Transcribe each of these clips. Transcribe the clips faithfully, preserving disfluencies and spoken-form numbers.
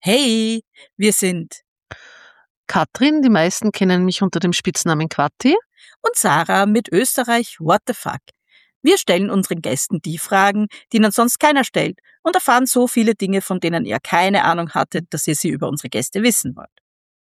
Hey, wir sind Katrin, die meisten kennen mich unter dem Spitznamen Quatti. Und Sarah mit Österreich What the Fuck. Wir stellen unseren Gästen die Fragen, die ihnen sonst keiner stellt und erfahren so viele Dinge, von denen ihr keine Ahnung hattet, dass ihr sie über unsere Gäste wissen wollt.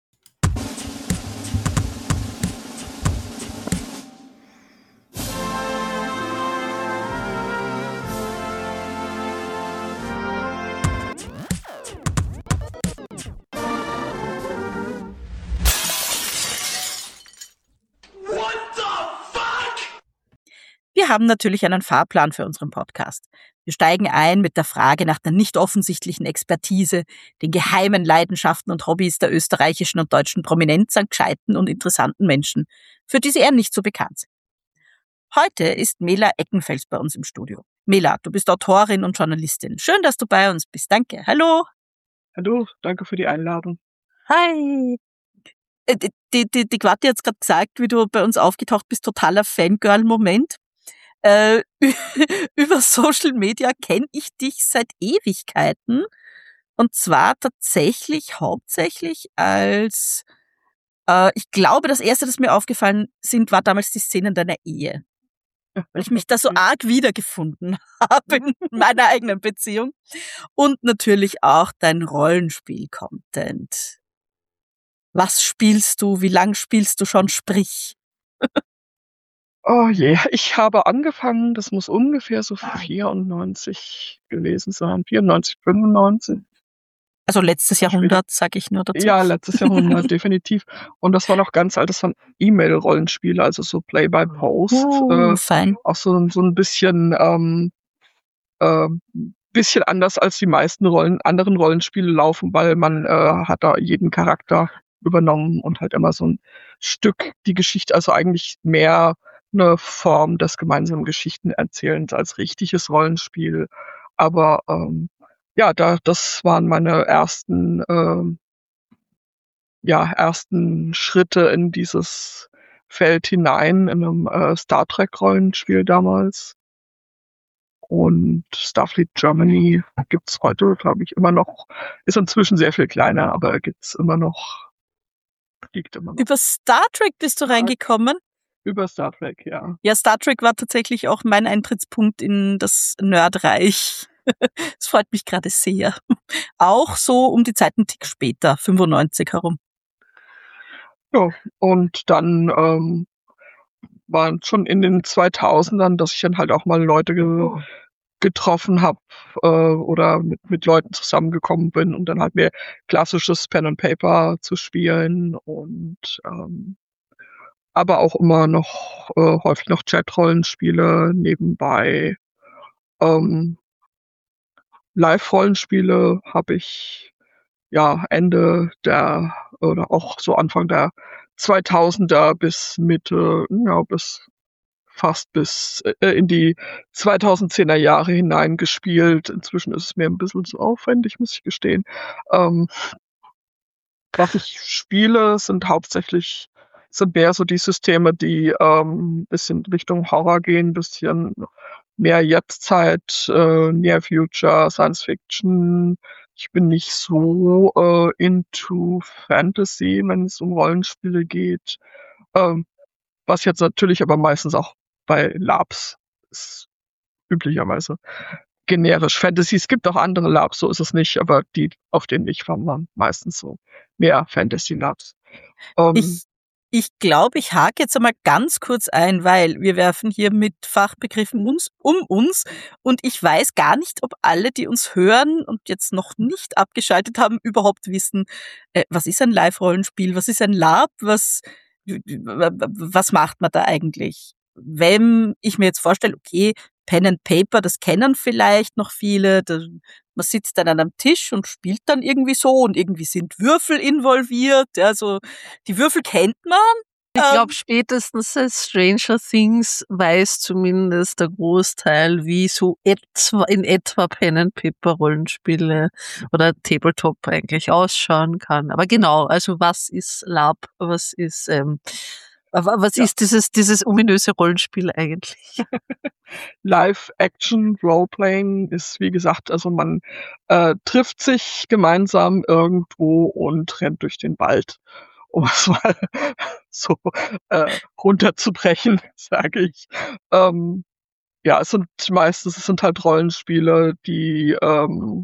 Wir haben natürlich einen Fahrplan für unseren Podcast. Wir steigen ein mit der Frage nach der nicht offensichtlichen Expertise, den geheimen Leidenschaften und Hobbys der österreichischen und deutschen Prominenz an gescheiten und interessanten Menschen, für die sie eher nicht so bekannt sind. Heute ist Mela Eckenfels bei uns im Studio. Mela, du bist Autorin und Journalistin. Schön, dass du bei uns bist. Danke. Hallo. Hallo, danke für die Einladung. Hi. Die, die, die, die Quatti hat es gerade gesagt, wie du bei uns aufgetaucht bist, totaler Fangirl-Moment. Äh, über Social Media kenne ich dich seit Ewigkeiten und zwar tatsächlich hauptsächlich als, äh, ich glaube, das erste, das mir aufgefallen sind, war damals die Szenen deiner Ehe, weil ich mich da so arg wiedergefunden habe in meiner eigenen Beziehung und natürlich auch dein Rollenspiel-Content. Was spielst du? Wie lang spielst du schon? Sprich. Oh je, ich habe angefangen, das muss ungefähr so vierundneunzig gewesen sein, vierundneunzig, fünfundneunzig. Also letztes Jahrhundert, sage ich nur dazu. Ja, letztes Jahrhundert, definitiv. Und das war noch ganz alt, das waren E-Mail-Rollenspiele, also so Play-by-Post. Oh, äh, fein. Auch so, so ein bisschen, ähm, äh, bisschen anders als die meisten Rollen, anderen Rollenspiele laufen, weil man äh, hat da jeden Charakter übernommen und halt immer so ein Stück die Geschichte, also eigentlich mehr eine Form des gemeinsamen Geschichtenerzählens als richtiges Rollenspiel. Aber ähm, ja, da das waren meine ersten ähm, ja ersten Schritte in dieses Feld hinein in einem äh, Star Trek Rollenspiel damals. Und Starfleet Germany gibt's heute, glaube ich, immer noch. Ist inzwischen sehr viel kleiner, aber gibt's immer noch. Liegt immer noch. Über Star Trek bist du reingekommen? Über Star Trek, ja. Ja, Star Trek war tatsächlich auch mein Eintrittspunkt in das Nerdreich. Das freut mich gerade sehr. Auch so um die Zeit einen Tick später, fünfundneunzig herum. Ja, und dann ähm, waren schon in den zweitausendern, dass ich dann halt auch mal Leute ge getroffen habe äh, oder mit, mit Leuten zusammengekommen bin, um dann halt mehr klassisches Pen and Paper zu spielen und ähm, aber auch immer noch äh, häufig noch Chat-Rollenspiele nebenbei. Ähm, Live-Rollenspiele habe ich ja Ende der oder auch so Anfang der zweitausender bis Mitte, ja, bis fast bis äh, in die zweitausendzehner Jahre hinein gespielt. Inzwischen ist es mir ein bisschen zu aufwendig, muss ich gestehen. Ähm, was ich spiele, sind hauptsächlich sind mehr so die Systeme, die ähm, bisschen Richtung Horror gehen, bisschen mehr Jetztzeit, äh, Near Future, Science Fiction. Ich bin nicht so äh, into Fantasy, wenn es um Rollenspiele geht. Ähm, was jetzt natürlich aber meistens auch bei Labs ist üblicherweise generisch Fantasy. Es gibt auch andere Labs, so ist es nicht, aber die, auf denen ich war, waren meistens so mehr Fantasy-Labs. Ähm, Ich, ich glaube, ich hake jetzt einmal ganz kurz ein, weil wir werfen hier mit Fachbegriffen uns um uns und ich weiß gar nicht, ob alle, die uns hören und jetzt noch nicht abgeschaltet haben, überhaupt wissen, äh, was ist ein Live-Rollenspiel, was ist ein Lab, was, was macht man da eigentlich? Wenn ich mir jetzt vorstelle, okay, Pen and Paper, das kennen vielleicht noch viele, da, man sitzt dann an einem Tisch und spielt dann irgendwie so und irgendwie sind Würfel involviert, also die Würfel kennt man. Ich Ähm, glaube, spätestens seit Stranger Things weiß zumindest der Großteil, wie so etwa, in etwa Pen and Paper Rollenspiele oder Tabletop eigentlich ausschauen kann. Aber genau, also was ist Lab, was ist ähm, Aber was Ja. ist dieses, dieses ominöse Rollenspiel eigentlich? Live-Action-Roleplaying ist, wie gesagt, also man äh, trifft sich gemeinsam irgendwo und rennt durch den Wald, um es mal so äh, runterzubrechen, sage ich. Ähm, ja, es sind meistens, es sind halt Rollenspiele, die ähm,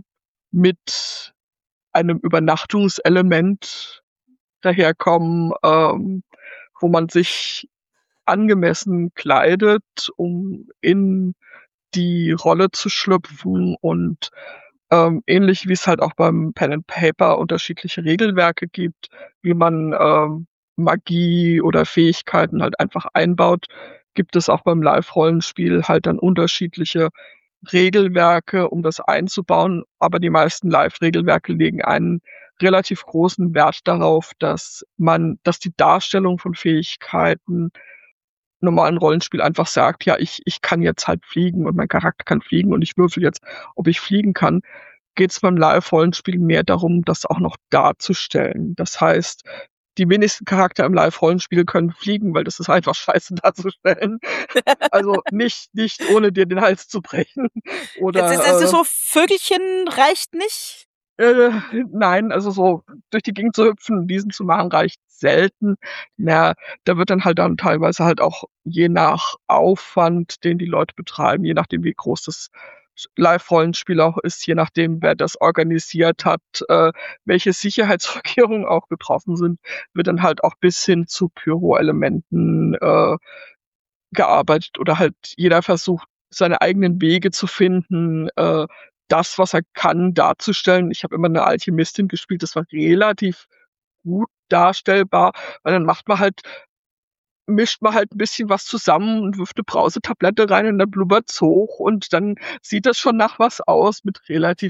mit einem Übernachtungselement daherkommen, ähm, wo man sich angemessen kleidet, um in die Rolle zu schlüpfen und ähm, ähnlich wie es halt auch beim Pen and Paper unterschiedliche Regelwerke gibt, wie man ähm, Magie oder Fähigkeiten halt einfach einbaut, gibt es auch beim Live-Rollenspiel halt dann unterschiedliche Regelwerke, um das einzubauen. Aber die meisten Live-Regelwerke legen einen relativ großen Wert darauf, dass man, dass die Darstellung von Fähigkeiten normalen Rollenspiel einfach sagt, ja, ich, ich kann jetzt halt fliegen und mein Charakter kann fliegen und ich würfel jetzt, ob ich fliegen kann, geht es beim Live-Rollenspiel mehr darum, das auch noch darzustellen. Das heißt, die wenigsten Charakter im Live-Rollenspiel können fliegen, weil das ist einfach scheiße darzustellen. Also nicht, nicht ohne dir den Hals zu brechen. Oder Jetzt ist es äh, so, Vögelchen reicht nicht. äh, nein, also so durch die Gegend zu hüpfen, diesen zu machen, reicht selten. Na, da wird dann halt dann teilweise halt auch je nach Aufwand, den die Leute betreiben, je nachdem wie groß das Live-Rollenspiel auch ist, je nachdem wer das organisiert hat, äh, welche Sicherheitsvorkehrungen auch getroffen sind, wird dann halt auch bis hin zu Pyro-Elementen äh, gearbeitet oder halt jeder versucht, seine eigenen Wege zu finden, äh, das, was er kann, darzustellen. Ich habe immer eine Alchemistin gespielt, das war relativ gut darstellbar, weil dann macht man halt mischt man halt ein bisschen was zusammen und wirft eine Brausetablette rein und dann blubbert's hoch und dann sieht das schon nach was aus mit relativ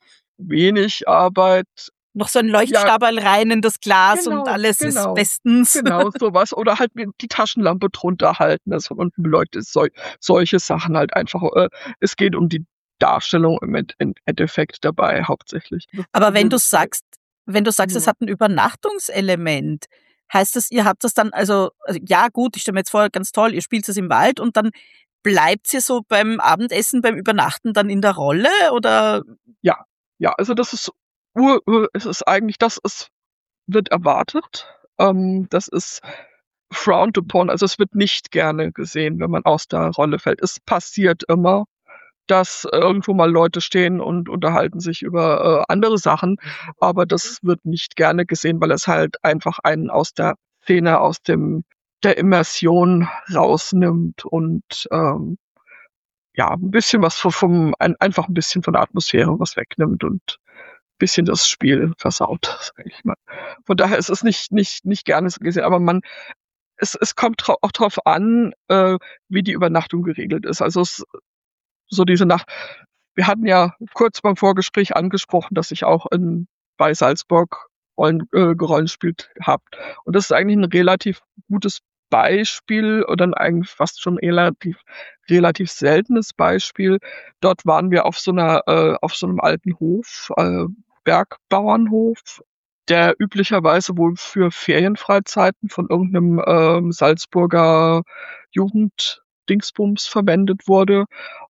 wenig Arbeit. Noch so ein Ja, Leuchtstabal rein in das Glas und genau, alles ist genau, bestens. genau sowas. Oder halt mit die Taschenlampe drunter halten, dass von unten beleuchtet ist. Sol solche Sachen halt einfach. Äh, es geht um die Darstellung im End im Endeffekt dabei hauptsächlich. Das Aber wenn Problem du ist halt sagst, wenn du sagst, es ja. hat ein Übernachtungselement, heißt das, ihr habt das dann, also, also ja gut, ich stelle mir jetzt vor, ganz toll, ihr spielt es im Wald und dann bleibt ihr so beim Abendessen, beim Übernachten dann in der Rolle oder? Ja, ja, also das ist ur ur es ist eigentlich das ist wird erwartet. Ähm, das ist frowned upon, also es wird nicht gerne gesehen, wenn man aus der Rolle fällt. Es passiert immer, dass irgendwo mal Leute stehen und unterhalten sich über äh, andere Sachen, aber das wird nicht gerne gesehen, weil es halt einfach einen aus der Szene, aus dem der Immersion rausnimmt und ähm, ja, ein bisschen was vom, vom ein, einfach ein bisschen von der Atmosphäre was wegnimmt und ein bisschen das Spiel versaut, sag ich mal. Von daher ist es nicht nicht nicht gerne so gesehen, aber man es es kommt drau auch drauf an, äh, wie die Übernachtung geregelt ist. Also es so diese Nacht wir hatten ja kurz beim Vorgespräch angesprochen, dass ich auch in bei Salzburg Rollen äh, gerollenspielt habe. Und das ist eigentlich ein relativ gutes Beispiel oder 'n eigentlich fast schon relativ relativ seltenes Beispiel. Dort waren wir auf so 'ner äh, auf so 'nem alten Hof, äh, Bergbauernhof, der üblicherweise wohl für Ferienfreizeiten von irgend 'nem, ähm, Salzburger Jugenddingsbums verwendet wurde.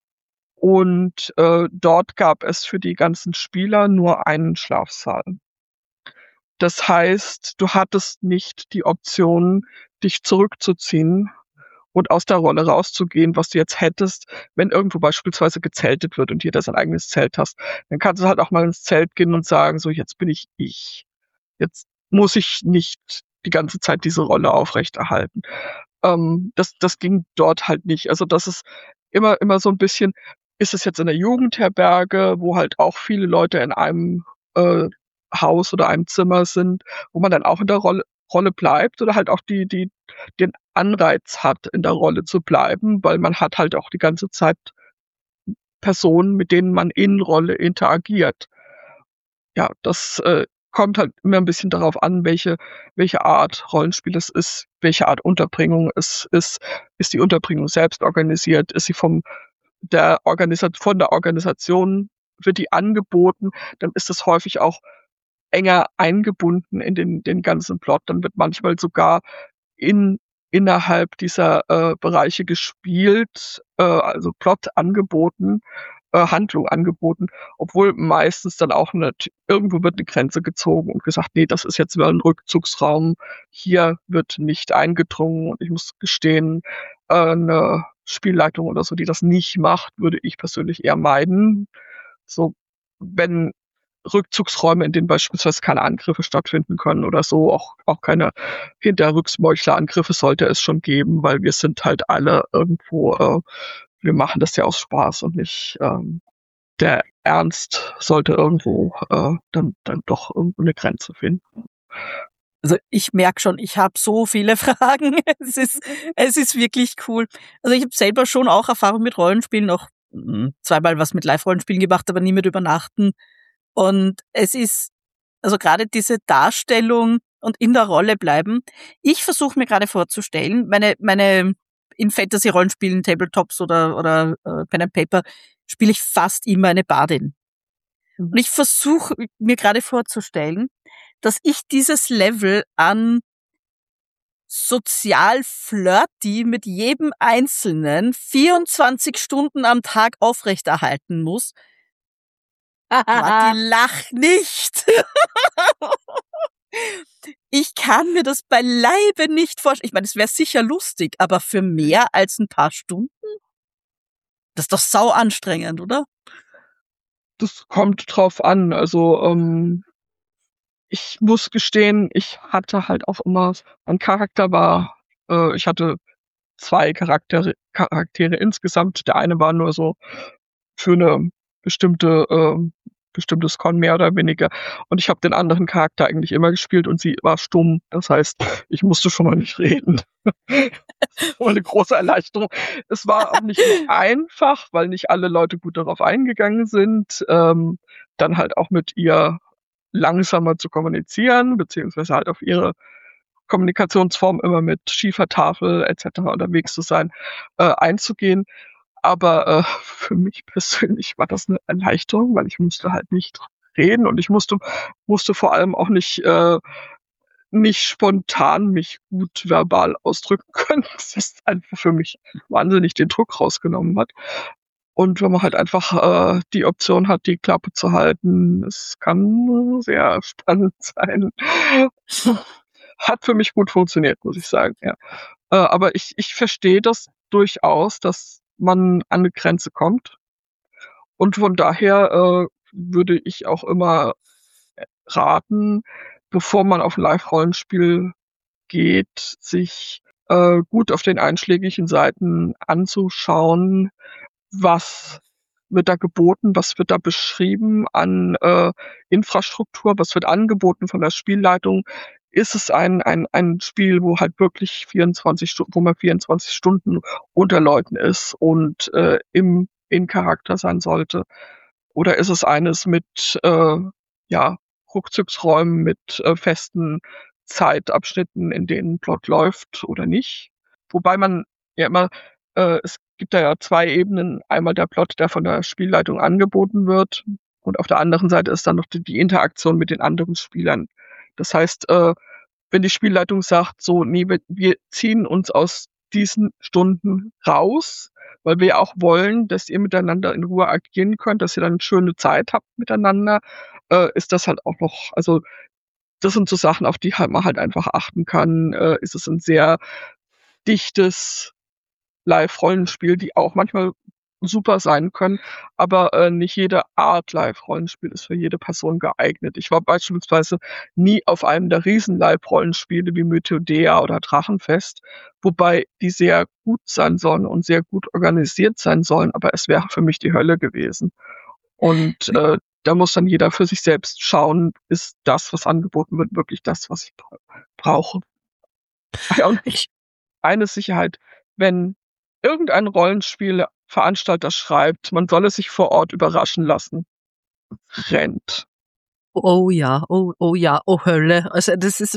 Und, äh, dort gab es für die ganzen Spieler nur einen Schlafsaal. Das heißt, du hattest nicht die Option, dich zurückzuziehen und aus der Rolle rauszugehen, was du jetzt hättest, wenn irgendwo beispielsweise gezeltet wird und jeder sein eigenes Zelt hast. Dann kannst du halt auch mal ins Zelt gehen und sagen: „So, jetzt bin ich ich. Jetzt muss ich nicht die ganze Zeit diese Rolle aufrechterhalten.“ Ähm, das das ging dort halt nicht. Also, das ist immer immer so 'n bisschen ist es jetzt in der Jugendherberge, wo halt auch viele Leute in einem, äh, Haus oder einem Zimmer sind, wo man dann auch in der Rolle Rolle bleibt oder halt auch die die den Anreiz hat, in der Rolle zu bleiben, weil man hat halt auch die ganze Zeit Personen, mit denen man in Rolle interagiert. Ja, das, äh, kommt halt immer 'n bisschen darauf an, welche welche Art Rollenspiel es ist, welche Art Unterbringung es ist. Ist die Unterbringung selbst organisiert? Ist sie vom der Organisat von der Organisation wird die angeboten? Dann ist es häufig auch enger eingebunden in den den ganzen Plot. Dann wird manchmal sogar in innerhalb dieser äh, Bereiche gespielt, äh, also Plot angeboten, äh, Handlung angeboten, obwohl meistens dann auch eine, irgendwo wird eine Grenze gezogen und gesagt, nee, das ist jetzt mal ein Rückzugsraum, hier wird nicht eingedrungen. Und ich muss gestehen, äh, eine Spielleitung oder so, die das nicht macht, würde ich persönlich eher meiden. So, wenn Rückzugsräume, in denen beispielsweise keine Angriffe stattfinden können oder so, auch, auch keine Hinterrücksmeuchlerangriffe sollte es schon geben, weil wir sind halt alle irgendwo, äh, wir machen das ja aus Spaß und nicht, ähm, der Ernst sollte irgendwo äh, dann, dann doch irgendwo eine Grenze finden. Also ich merke schon, ich habe so viele Fragen. Es ist, es ist wirklich cool. Also ich habe selber schon auch Erfahrung mit Rollenspielen, auch mh, zweimal was mit Live-Rollenspielen gemacht, aber nie mit Übernachten. Und es ist, also gerade diese Darstellung und in der Rolle bleiben. Ich versuche mir gerade vorzustellen, meine, meine in Fantasy-Rollenspielen, Tabletops oder, oder äh, Pen and Paper, spiele ich fast immer eine Bardin. Und ich versuche mir gerade vorzustellen, dass ich dieses Level an sozial flirty mit jedem Einzelnen vierundzwanzig Stunden am Tag aufrechterhalten muss. Matti, lach nicht! Ich kann mir das beileibe nicht vorstellen. Ich meine, es wäre sicher lustig, aber für mehr als ein paar Stunden? Das ist doch sau anstrengend, oder? Das kommt drauf an. Also, ähm, ich muss gestehen, ich hatte halt auch immer, mein Charakter war, äh, ich hatte zwei Charaktere, Charaktere insgesamt. Der eine war nur so für eine bestimmte, ähm, bestimmtes Con mehr oder weniger. Und ich habe den anderen Charakter eigentlich immer gespielt und sie war stumm. Das heißt, ich musste schon mal nicht reden. Das war eine große Erleichterung. Es war auch nicht immer einfach, weil nicht alle Leute gut darauf eingegangen sind, ähm, dann halt auch mit ihr langsamer zu kommunizieren, beziehungsweise halt auf ihre Kommunikationsform immer mit Schiefertafel et cetera unterwegs zu sein, äh, einzugehen. Aber äh, für mich persönlich war das eine Erleichterung, weil ich musste halt nicht reden und ich musste musste vor allem auch nicht äh, nicht spontan mich gut verbal ausdrücken können, das ist einfach für mich wahnsinnig den Druck rausgenommen hat. Und wenn man halt einfach äh, die Option hat, die Klappe zu halten, es kann sehr spannend sein. Hat für mich gut funktioniert, muss ich sagen, ja. Äh, aber ich ich verstehe das durchaus, dass man an eine Grenze kommt. Und von daher äh, würde ich auch immer raten, bevor man auf 'n Live-Rollenspiel geht, sich äh, gut auf den einschlägigen Seiten anzuschauen, was wird da geboten, was wird da beschrieben an äh, Infrastruktur, was wird angeboten von der Spielleitung. Ist es ein ein ein Spiel, wo halt wirklich vierundzwanzig Stu wo man vierundzwanzig Stunden unter Leuten ist und äh, im in Charakter sein sollte? Oder ist es eines mit äh, ja, Rückzugsräumen, mit äh, festen Zeitabschnitten, in denen Plot läuft oder nicht? Wobei man ja immer äh, es gibt da ja zwei Ebenen. Einmal der Plot, der von der Spielleitung angeboten wird, und auf der anderen Seite ist dann noch die die Interaktion mit den anderen Spielern. Das heißt, äh, wenn die Spielleitung sagt: „So, ne, wir wir ziehen uns aus diesen Stunden raus, weil wir ja auch wollen, dass ihr miteinander in Ruhe agieren könnt, dass ihr dann 'ne schöne Zeit habt miteinander“, äh, ist das halt auch noch, also, das sind so Sachen, auf die halt man halt einfach achten kann. Äh, ist es 'n sehr dichtes Live-Rollenspiel, die auch manchmal super sein können, aber äh, nicht jede Art Live-Rollenspiel ist für jede Person geeignet. Ich war beispielsweise nie auf einem der Riesen-Live-Rollenspiele wie Mythodea oder Drachenfest, wobei die sehr gut sein sollen und sehr gut organisiert sein sollen, aber es wäre für mich die Hölle gewesen. Und äh, da muss dann jeder für sich selbst schauen, ist das, was angeboten wird, wirklich das, was ich bra brauche. Ach ja, und Ich, eine Sicherheit, wenn irgendein Rollenspielveranstalter schreibt, man solle sich vor Ort überraschen lassen, rennt. oh ja, oh, oh ja, oh Hölle. Also das ist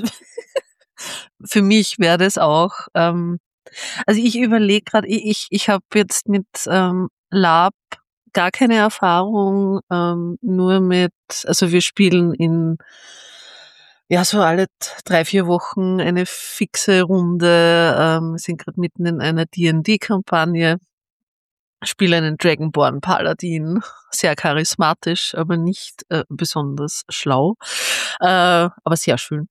für mich wäre das auch. Ähm, also ich überlege gerade, ich, ich, ich habe jetzt mit ähm, Lab gar keine Erfahrung, ähm, nur mit, also wir spielen in Ja, so alle t- drei, vier Wochen eine fixe Runde. Ähm, wir sind gerade mitten in einer D und D-Kampagne. Spiele einen Dragonborn Paladin. Sehr charismatisch, aber nicht äh, besonders schlau. Äh, aber sehr schön.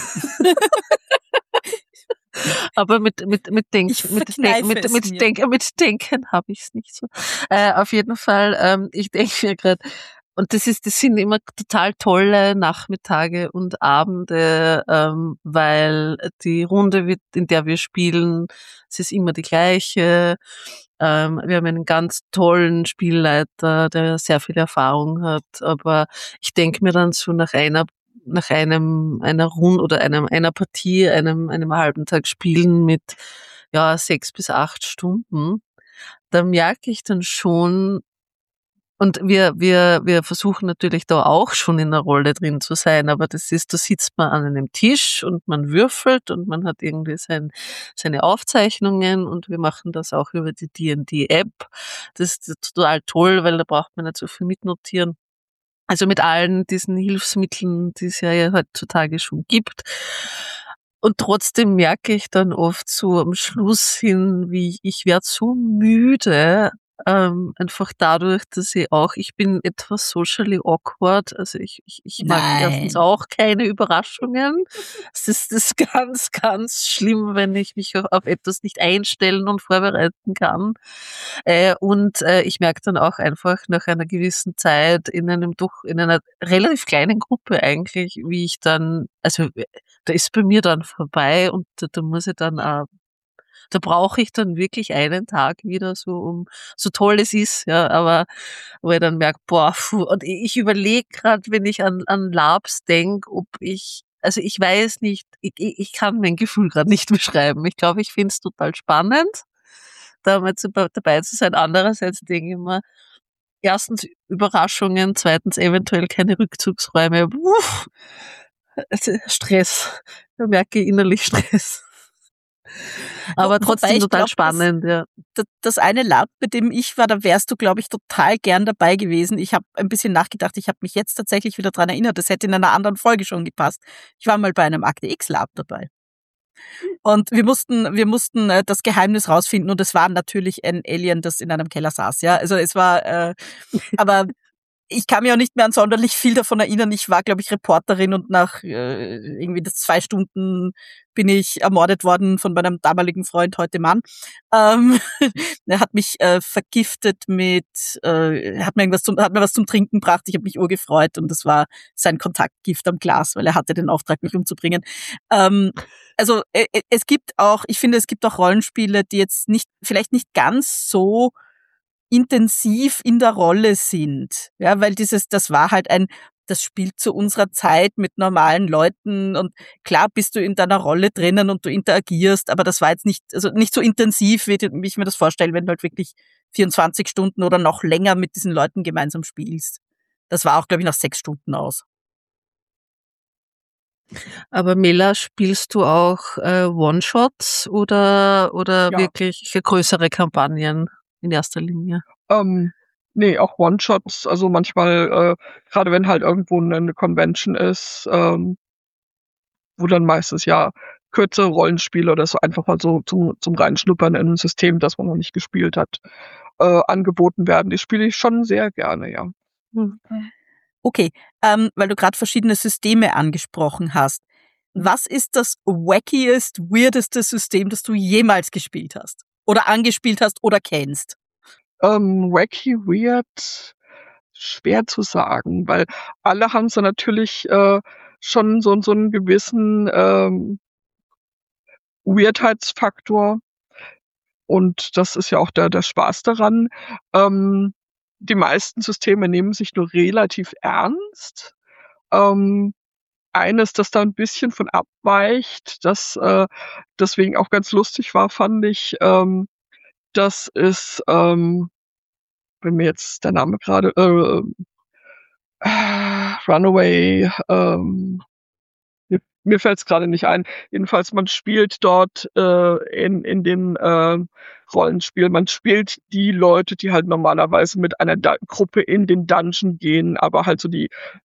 Aber mit, mit, mit Denk, Ich mit, Denk, verkneife mit, es mit, mir. Denk, mit Denken habe ich es nicht so. Äh, auf jeden Fall, ähm, ich denke mir gerade, und das ist, das sind immer total tolle Nachmittage und Abende, ähm, weil die Runde, wird, in der wir spielen, es ist immer die gleiche. Ähm, wir haben einen ganz tollen Spielleiter, der sehr viel Erfahrung hat, aber ich denke mir dann so nach einer nach einem einer Runde oder einem einer Partie, einem einem halben Tag Spielen mit ja sechs bis acht Stunden, da merke ich dann schon, und wir wir wir versuchen natürlich da auch schon in der Rolle drin zu sein, aber das ist, da sitzt man an einem Tisch und man würfelt und man hat irgendwie sein, seine Aufzeichnungen, und wir machen das auch über die D und D-App. Das ist total toll, weil da braucht man nicht so viel mitnotieren. Also mit allen diesen Hilfsmitteln, die es ja heutzutage schon gibt. Und trotzdem merke ich dann oft so am Schluss hin, wie ich, ich werde so müde, ähm, einfach dadurch, dass ich auch, ich bin etwas socially awkward, also ich, ich, ich mag erstens Nein. auch keine Überraschungen. Es ist das ganz, ganz schlimm, wenn ich mich auf, auf etwas nicht einstellen und vorbereiten kann. Äh, und äh, ich merke dann auch einfach nach einer gewissen Zeit in einem doch, in einer relativ kleinen Gruppe eigentlich, wie ich dann, also äh, da ist bei mir dann vorbei, und da, da muss ich dann auch, da brauche ich dann wirklich einen Tag wieder so, um, so toll es ist, ja, aber wo ich dann merke, boah, puh, und ich, ich überlege gerade, wenn ich an, an Labs denke, ob ich, also ich weiß nicht, ich, ich ich kann mein Gefühl gerade nicht beschreiben. Ich glaube, ich finde es total spannend, da mal zu, dabei zu sein. Andererseits denke ich mir, erstens Überraschungen, zweitens eventuell keine Rückzugsräume. Uff, also Stress. Da merke ich innerlich Stress. Wo, Aber wobei trotzdem ich total glaube, dass spannend, ja. d- das eine Lab, bei dem ich war, da wärst du, glaube ich, total gern dabei gewesen. Ich habe ein bisschen nachgedacht, ich habe mich jetzt tatsächlich wieder dran erinnert, das hätte in einer anderen Folge schon gepasst. Ich war mal bei einem Akte X Lab dabei. Und wir mussten, wir mussten äh, das Geheimnis rausfinden, und es war natürlich ein Alien, das in einem Keller saß. Ja, also es war, äh, aber ich kann mich auch nicht mehr an sonderlich viel davon erinnern. Ich war, glaube ich, Reporterin, und nach äh, irgendwie das zwei Stunden bin ich ermordet worden von meinem damaligen Freund, heute Mann. Ähm, er hat mich äh, vergiftet mit, äh, hat mir irgendwas zum, hat mir was zum Trinken gebracht. Ich habe mich urgefreut, und das war sein Kontaktgift am Glas, weil er hatte den Auftrag, mich umzubringen. Ähm, also äh, es gibt auch, ich finde, es gibt auch Rollenspiele, die jetzt nicht, vielleicht nicht ganz so intensiv in der Rolle sind. Ja, weil dieses, das war halt ein, das spielt zu unserer Zeit mit normalen Leuten, und klar bist du in deiner Rolle drinnen und du interagierst, aber das war jetzt nicht, also nicht so intensiv, wie wie ich mir das vorstelle, wenn du halt wirklich vierundzwanzig Stunden oder noch länger mit diesen Leuten gemeinsam spielst. Das war auch, glaube ich, nach sechs Stunden aus. Aber Mela, spielst du auch äh, One-Shots oder, oder Ja, wirklich größere Kampagnen in erster Linie? ähm, ne, auch One-Shots, also manchmal, äh, grade wenn halt irgendwo 'ne 'ne Convention ist, ähm, wo dann meistens, ja, kürzere Rollenspiele oder so einfach mal so zum zum Reinschnuppern in 'n System, das man noch nicht gespielt hat, äh, angeboten werden. Die spiele ich schon sehr gerne, ja. Hm. Okay, ähm, weil du gerade verschiedene Systeme angesprochen hast. Was ist das wackiest, weirdeste System, das du jemals gespielt hast? Oder angespielt hast oder kennst? Ähm, wacky, weird, schwer zu sagen, weil alle haben so natürlich, äh, schon so 'n so 'n gewissen, ähm, Weirdheitsfaktor, und das ist ja auch der der Spaß daran. Ähm, die meisten Systeme nehmen sich nur relativ ernst. Ähm, eines, das da 'n bisschen von abweicht, das, äh, deswegen auch ganz lustig war, fand ich, ähm, das ist, ähm wenn mir jetzt der Name grade, äh, äh, Runaway, ähm, mir mir fällt's grade nicht ein. Jedenfalls, man spielt dort, äh, in in dem, ähm, Rollenspiel, man spielt die Leute, die halt normalerweise mit einer Da Gruppe in den Dungeon gehen, aber halt so die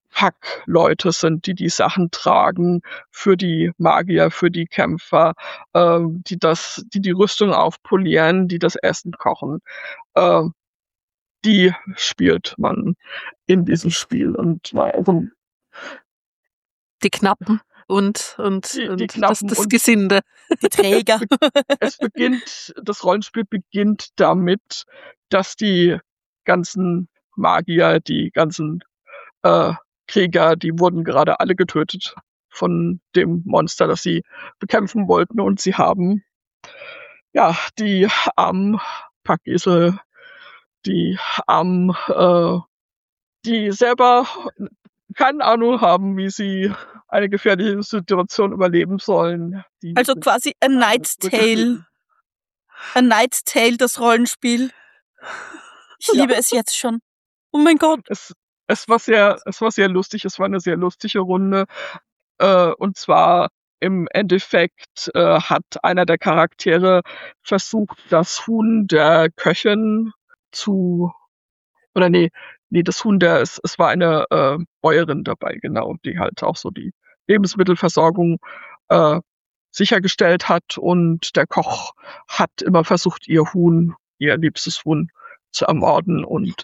Packleute sind, die die Sachen tragen für die Magier, für die Kämpfer, äh, die das, die die Rüstung aufpolieren, die das Essen kochen. Äh, die spielt man in diesem Spiel und also Die Knappen und, und, die, die und das, Knappen das und Gesinde. Die Träger. es beginnt, das Rollenspiel beginnt damit, dass die ganzen Magier, die ganzen äh, Krieger, die wurden gerade alle getötet von dem Monster, das sie bekämpfen wollten. Und sie haben ja die armen Packesel, die armen, äh, die selber keine Ahnung haben, wie sie eine gefährliche Situation überleben sollen. Die Also sind quasi A Knight's Tale. A Knight's Tale, das Rollenspiel. Ich Ja. liebe es jetzt schon. Oh mein Gott. Es, es war sehr, es war sehr lustig, es war eine sehr lustige Runde. Äh, und zwar im Endeffekt äh, hat einer der Charaktere versucht, das Huhn der Köchin zu, oder nee, nee, das Huhn der, es, es war eine äh, Bäuerin dabei, genau, die halt auch so die Lebensmittelversorgung äh, sichergestellt hat, und der Koch hat immer versucht, ihr Huhn, ihr liebstes Huhn zu ermorden, und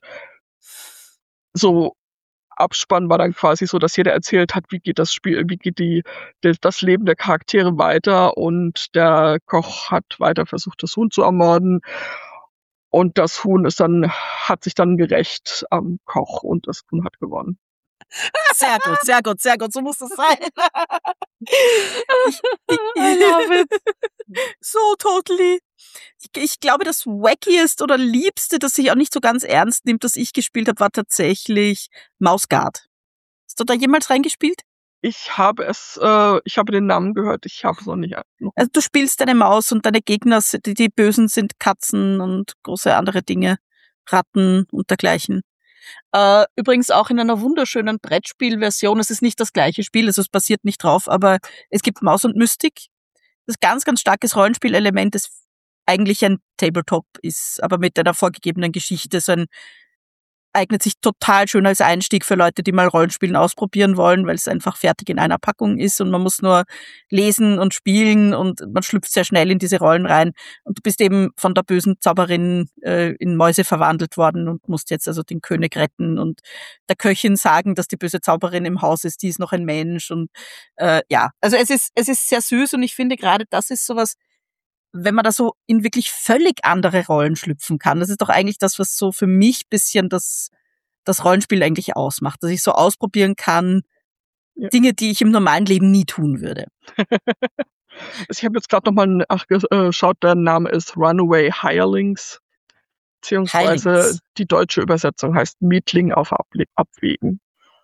so Abspann war dann quasi so, dass jeder erzählt hat, wie geht das Spiel, wie geht die, die das Leben der Charaktere weiter, und der Koch hat weiter versucht, das Huhn zu ermorden, und das Huhn ist dann, hat sich dann gerächt am Koch, und das Huhn hat gewonnen. Sehr gut, sehr gut, sehr gut. So muss es sein. Ich, I love it. So totally. Ich, ich glaube, das Wackiest oder Liebste, das sich auch nicht so ganz ernst nimmt, das ich gespielt habe, war tatsächlich Mouse Guard. Hast du da jemals reingespielt? Ich habe es, äh, ich habe den Namen gehört, ich habe es noch nicht. Noch Also du spielst deine Maus und deine Gegner, die, die Bösen sind Katzen und große andere Dinge, Ratten und dergleichen. Äh, übrigens auch in einer wunderschönen Brettspielversion. Es ist nicht das gleiche Spiel, also es basiert nicht drauf, aber es gibt Maus und Mystik. Das ganz, ganz starkes Rollenspielelement, das eigentlich ein Tabletop ist, aber mit einer vorgegebenen Geschichte. So ein eignet sich total schön als Einstieg für Leute, die mal Rollenspielen ausprobieren wollen, weil es einfach fertig in einer Packung ist und man muss nur lesen und spielen und man schlüpft sehr schnell in diese Rollen rein. Und du bist eben von der bösen Zauberin äh, in Mäuse verwandelt worden und musst jetzt also den König retten und der Köchin sagen, dass die böse Zauberin im Haus ist, die ist noch ein Mensch. Und äh, ja, also es ist es ist sehr süß und ich finde gerade, das ist sowas, wenn man da so in wirklich völlig andere Rollen schlüpfen kann. Das ist doch eigentlich das, was so für mich bisschen das, das Rollenspiel eigentlich ausmacht. Dass ich so ausprobieren kann, ja. Dinge, die ich im normalen Leben nie tun würde. Ich habe jetzt gerade nochmal nachgeschaut, der Name ist Runaway Hirelings, beziehungsweise Hirelings. Die deutsche Übersetzung heißt Mietling auf Abwägen.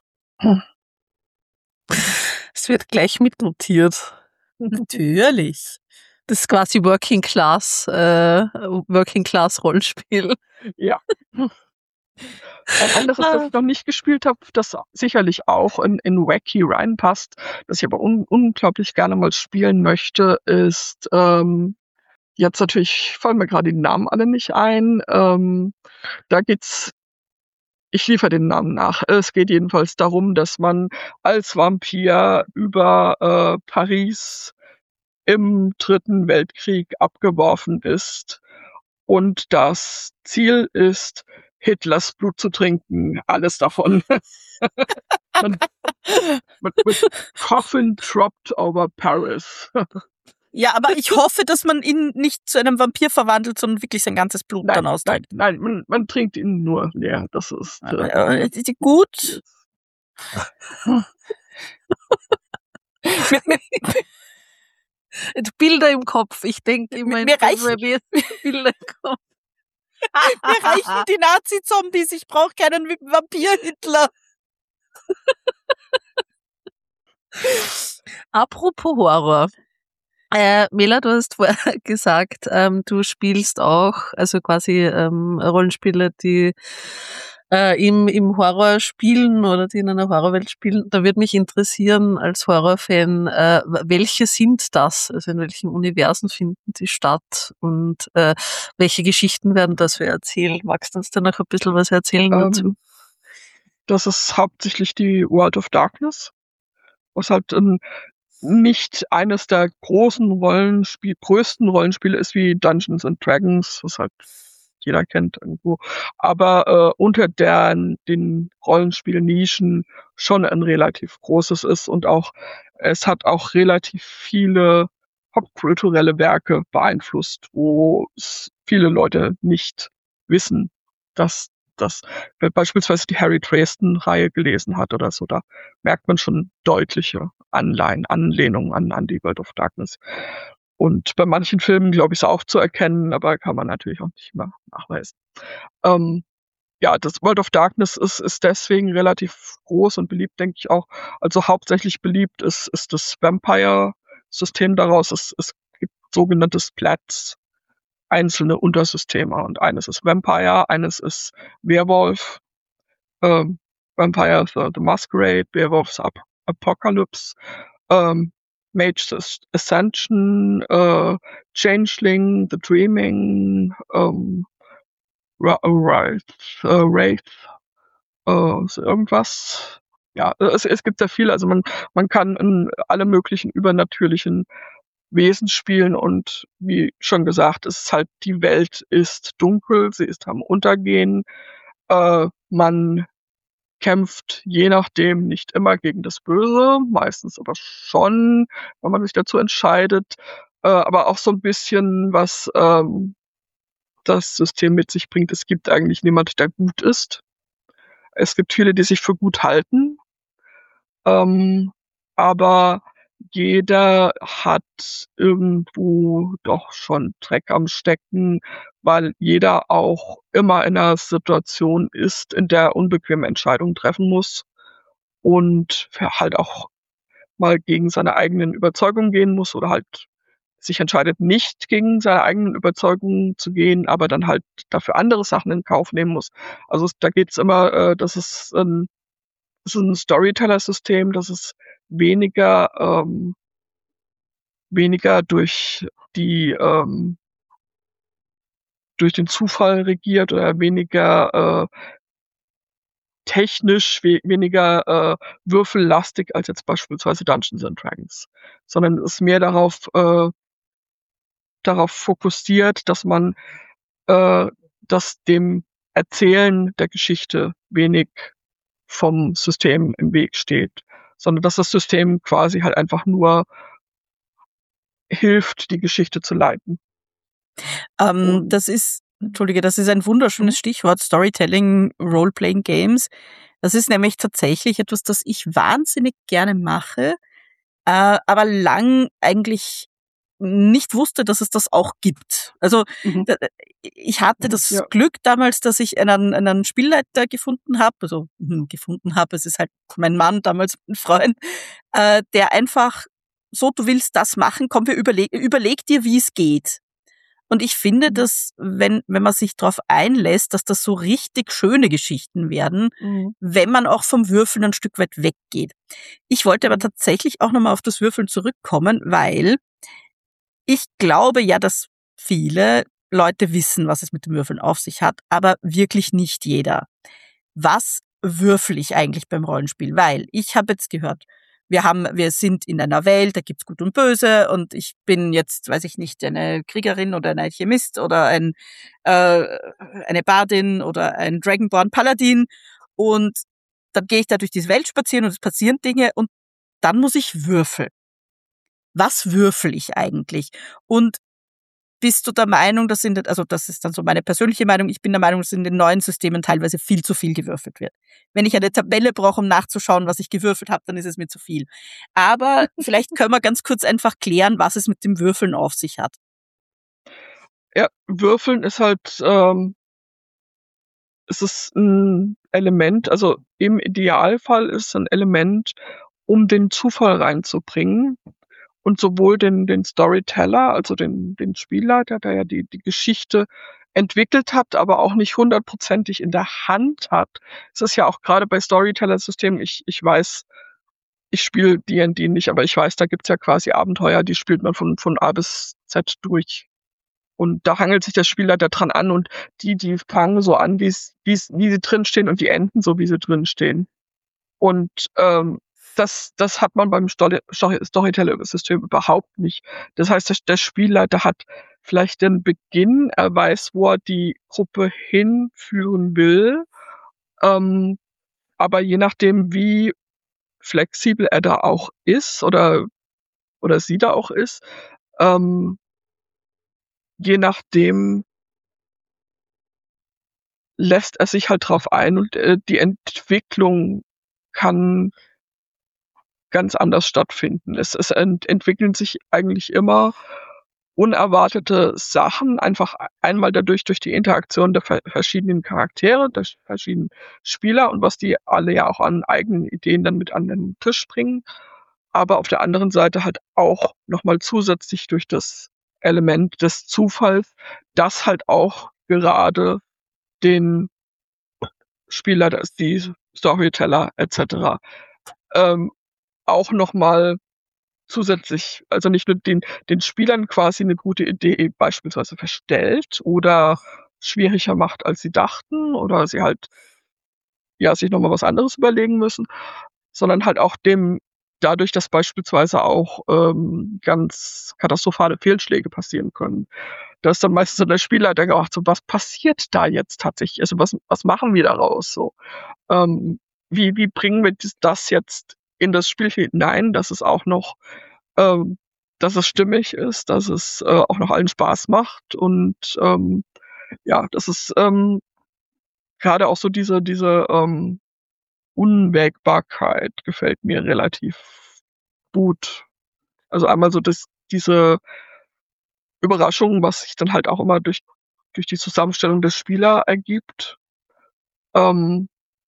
Es wird gleich mitnotiert. Natürlich. Das ist quasi Working Class, äh, Working Class Rollenspiel. Ja. Ein anderes, das ich noch nicht gespielt habe, das sicherlich auch in, in Wacky reinpasst, das ich aber un unglaublich gerne mal spielen möchte, ist, ähm, jetzt natürlich fallen mir gerade die Namen alle nicht ein, ähm, da geht's, ich liefere den Namen nach, es geht jedenfalls darum, dass man als Vampir über äh, Paris im Dritten Weltkrieg abgeworfen ist und das Ziel ist, Hitlers Blut zu trinken, alles davon. man, man, with coffin dropped over Paris. Ja, aber ich hoffe, dass man ihn nicht zu einem Vampir verwandelt, sondern wirklich sein ganzes Blut nein, dann austrinkt. Nein, nein man, man trinkt ihn nur leer. Das ist äh, äh, gut. Bilder im Kopf. Ich denke immer in mir reichen, Bilder im Kopf. Mir reichen die Nazi-Zombies. Ich brauche keinen Vampir-Hitler. Apropos Horror. Äh, Mela, du hast vorher gesagt, ähm, du spielst auch, also quasi ähm, Rollenspiele, die äh, im, im Horror spielen oder die in einer Horrorwelt spielen. Da würde mich interessieren, als Horrorfan, äh, welche sind das? Also in welchen Universen finden die statt? Und äh, welche Geschichten werden das für erzählen? Magst du uns da noch ein bisschen was erzählen ähm, dazu? Das ist hauptsächlich die World of Darkness, was halt ähm, nicht eines der großen Rollenspiel, größten Rollenspiele ist wie Dungeons and Dragons, was halt jeder kennt irgendwo, aber äh, unter der, den Rollenspiel-Nischen schon ein relativ großes ist und auch, es hat auch relativ viele popkulturelle Werke beeinflusst, wo es viele Leute nicht wissen, dass das, wer beispielsweise die Harry Dresden-Reihe gelesen hat oder so, da merkt man schon deutliche Anleihen, Anlehnungen an, an die World of Darkness. Und bei manchen Filmen, glaube ich, ist auch zu erkennen, aber kann man natürlich auch nicht mehr nachweisen. Ähm, ja, das World of Darkness ist, ist deswegen relativ groß und beliebt, denke ich auch. Also hauptsächlich beliebt ist, ist das Vampire-System daraus. Es, es gibt sogenannte Splats, einzelne Untersysteme. Und eines ist Vampire, eines ist Werwolf, ähm, Vampire the, the Masquerade, Werewolf's Ap Apocalypse, ähm, Mage's Ascension, äh, Changeling, The Dreaming, ähm, Ra Wraith, äh, Wraith, äh, so irgendwas. Ja, es, es gibt sehr viel. Also man, man kann in alle möglichen übernatürlichen Wesen spielen und wie schon gesagt, es ist halt, die Welt ist dunkel, sie ist am Untergehen. Äh, man kämpft je nachdem nicht immer gegen das Böse, meistens aber schon, wenn man sich dazu entscheidet. Äh, aber auch so ein bisschen, was ähm, das System mit sich bringt. Es gibt eigentlich niemand, der gut ist. Es gibt viele, die sich für gut halten. Ähm, aber jeder hat irgendwo doch schon Dreck am Stecken, weil jeder auch immer in einer Situation ist, in der er unbequeme Entscheidungen treffen muss und halt auch mal gegen seine eigenen Überzeugungen gehen muss oder halt sich entscheidet, nicht gegen seine eigenen Überzeugungen zu gehen, aber dann halt dafür andere Sachen in Kauf nehmen muss. Also da geht's immer, äh, das ist ein, das ist ein Storyteller-System, das ist weniger ähm, weniger durch die ähm, durch den Zufall regiert oder weniger äh, technisch, we weniger äh, würfellastig als jetzt beispielsweise Dungeons and Dragons, sondern es ist mehr darauf äh, darauf fokussiert, dass man äh, dass dem Erzählen der Geschichte wenig vom System im Weg steht, sondern dass das System quasi halt einfach nur hilft, die Geschichte zu leiten. Ähm, Und das ist, Entschuldige, das ist ein wunderschönes Mhm. Stichwort, Storytelling, Role-Playing Games. Das ist nämlich tatsächlich etwas, das ich wahnsinnig gerne mache, äh, aber lang eigentlich nicht wusste, dass es das auch gibt. Also Mhm. da- ich hatte das Ja. Glück damals, dass ich einen, einen Spielleiter gefunden habe, also hm, gefunden habe, es ist halt mein Mann, damals ein Freund, äh, der einfach so, du willst das machen, komm, wir überleg, überleg dir, wie es geht. Und ich finde, Mhm. dass, wenn, wenn man sich darauf einlässt, dass das so richtig schöne Geschichten werden, Mhm. wenn man auch vom Würfeln ein Stück weit weggeht. Ich wollte aber tatsächlich auch nochmal auf das Würfeln zurückkommen, weil ich glaube ja, dass viele Leute wissen, was es mit dem Würfeln auf sich hat, aber wirklich nicht jeder. Was würfel ich eigentlich beim Rollenspiel? Weil ich habe jetzt gehört, wir haben, wir sind in einer Welt, da gibt's Gut und Böse und ich bin jetzt, weiß ich nicht, eine Kriegerin oder ein Alchemist oder ein, äh, eine Bardin oder ein Dragonborn Paladin und dann gehe ich da durch diese Welt spazieren und es passieren Dinge und dann muss ich würfeln. Was würfel ich eigentlich? Und bist du der Meinung, dass in den, also das ist dann so meine persönliche Meinung, ich bin der Meinung, dass in den neuen Systemen teilweise viel zu viel gewürfelt wird. Wenn ich eine Tabelle brauche, um nachzuschauen, was ich gewürfelt habe, dann ist es mir zu viel. Aber vielleicht können wir ganz kurz einfach klären, was es mit dem Würfeln auf sich hat. Ja, Würfeln ist halt, ähm, es ist ein Element, also im Idealfall ist es ein Element, um den Zufall reinzubringen und sowohl den, den Storyteller, also den, den Spielleiter, der ja die, die Geschichte entwickelt hat, aber auch nicht hundertprozentig in der Hand hat. Es ist ja auch gerade bei Storyteller-Systemen, ich, ich weiß, ich spiele D und D nicht, aber ich weiß, da gibt's ja quasi Abenteuer, die spielt man von, von A bis Z durch. Und da hangelt sich der Spielleiter dran an und die, die fangen so an, wie's, wie's, wie sie drinstehen und die enden so, wie sie drinstehen. Und ähm, das, das hat man beim Story- Story- Storytelling-System überhaupt nicht. Das heißt, der, der Spielleiter hat vielleicht den Beginn, er weiß, wo er die Gruppe hinführen will, ähm, aber je nachdem, wie flexibel er da auch ist oder, oder sie da auch ist, ähm, je nachdem lässt er sich halt drauf ein und äh, die Entwicklung kann ganz anders stattfinden. Es, es ent entwickeln sich eigentlich immer unerwartete Sachen, einfach einmal dadurch durch die Interaktion der ver verschiedenen Charaktere, der verschiedenen Spieler und was die alle ja auch an eigenen Ideen dann mit an den Tisch bringen. Aber auf der anderen Seite halt auch nochmal zusätzlich durch das Element des Zufalls, das halt auch gerade den Spieler, die Storyteller et cetera ähm, auch nochmal zusätzlich, also nicht nur den, den Spielern quasi eine gute Idee beispielsweise verstellt oder schwieriger macht, als sie dachten oder sie halt ja sich nochmal was anderes überlegen müssen, sondern halt auch dem dadurch, dass beispielsweise auch ähm, ganz katastrophale Fehlschläge passieren können. Da ist dann meistens so der Spielleiter gedacht, so was passiert da jetzt tatsächlich? Also was, was machen wir daraus? So, ähm, wie, wie bringen wir das jetzt in das Spiel hinein, dass es auch noch, ähm, dass es stimmig ist, dass es äh, auch noch allen Spaß macht und ähm, ja, das ist ähm, gerade auch so diese, diese ähm, Unwägbarkeit gefällt mir relativ gut. Also einmal so das, diese Überraschung, was sich dann halt auch immer durch, durch die Zusammenstellung des Spieler ergibt. Ähm,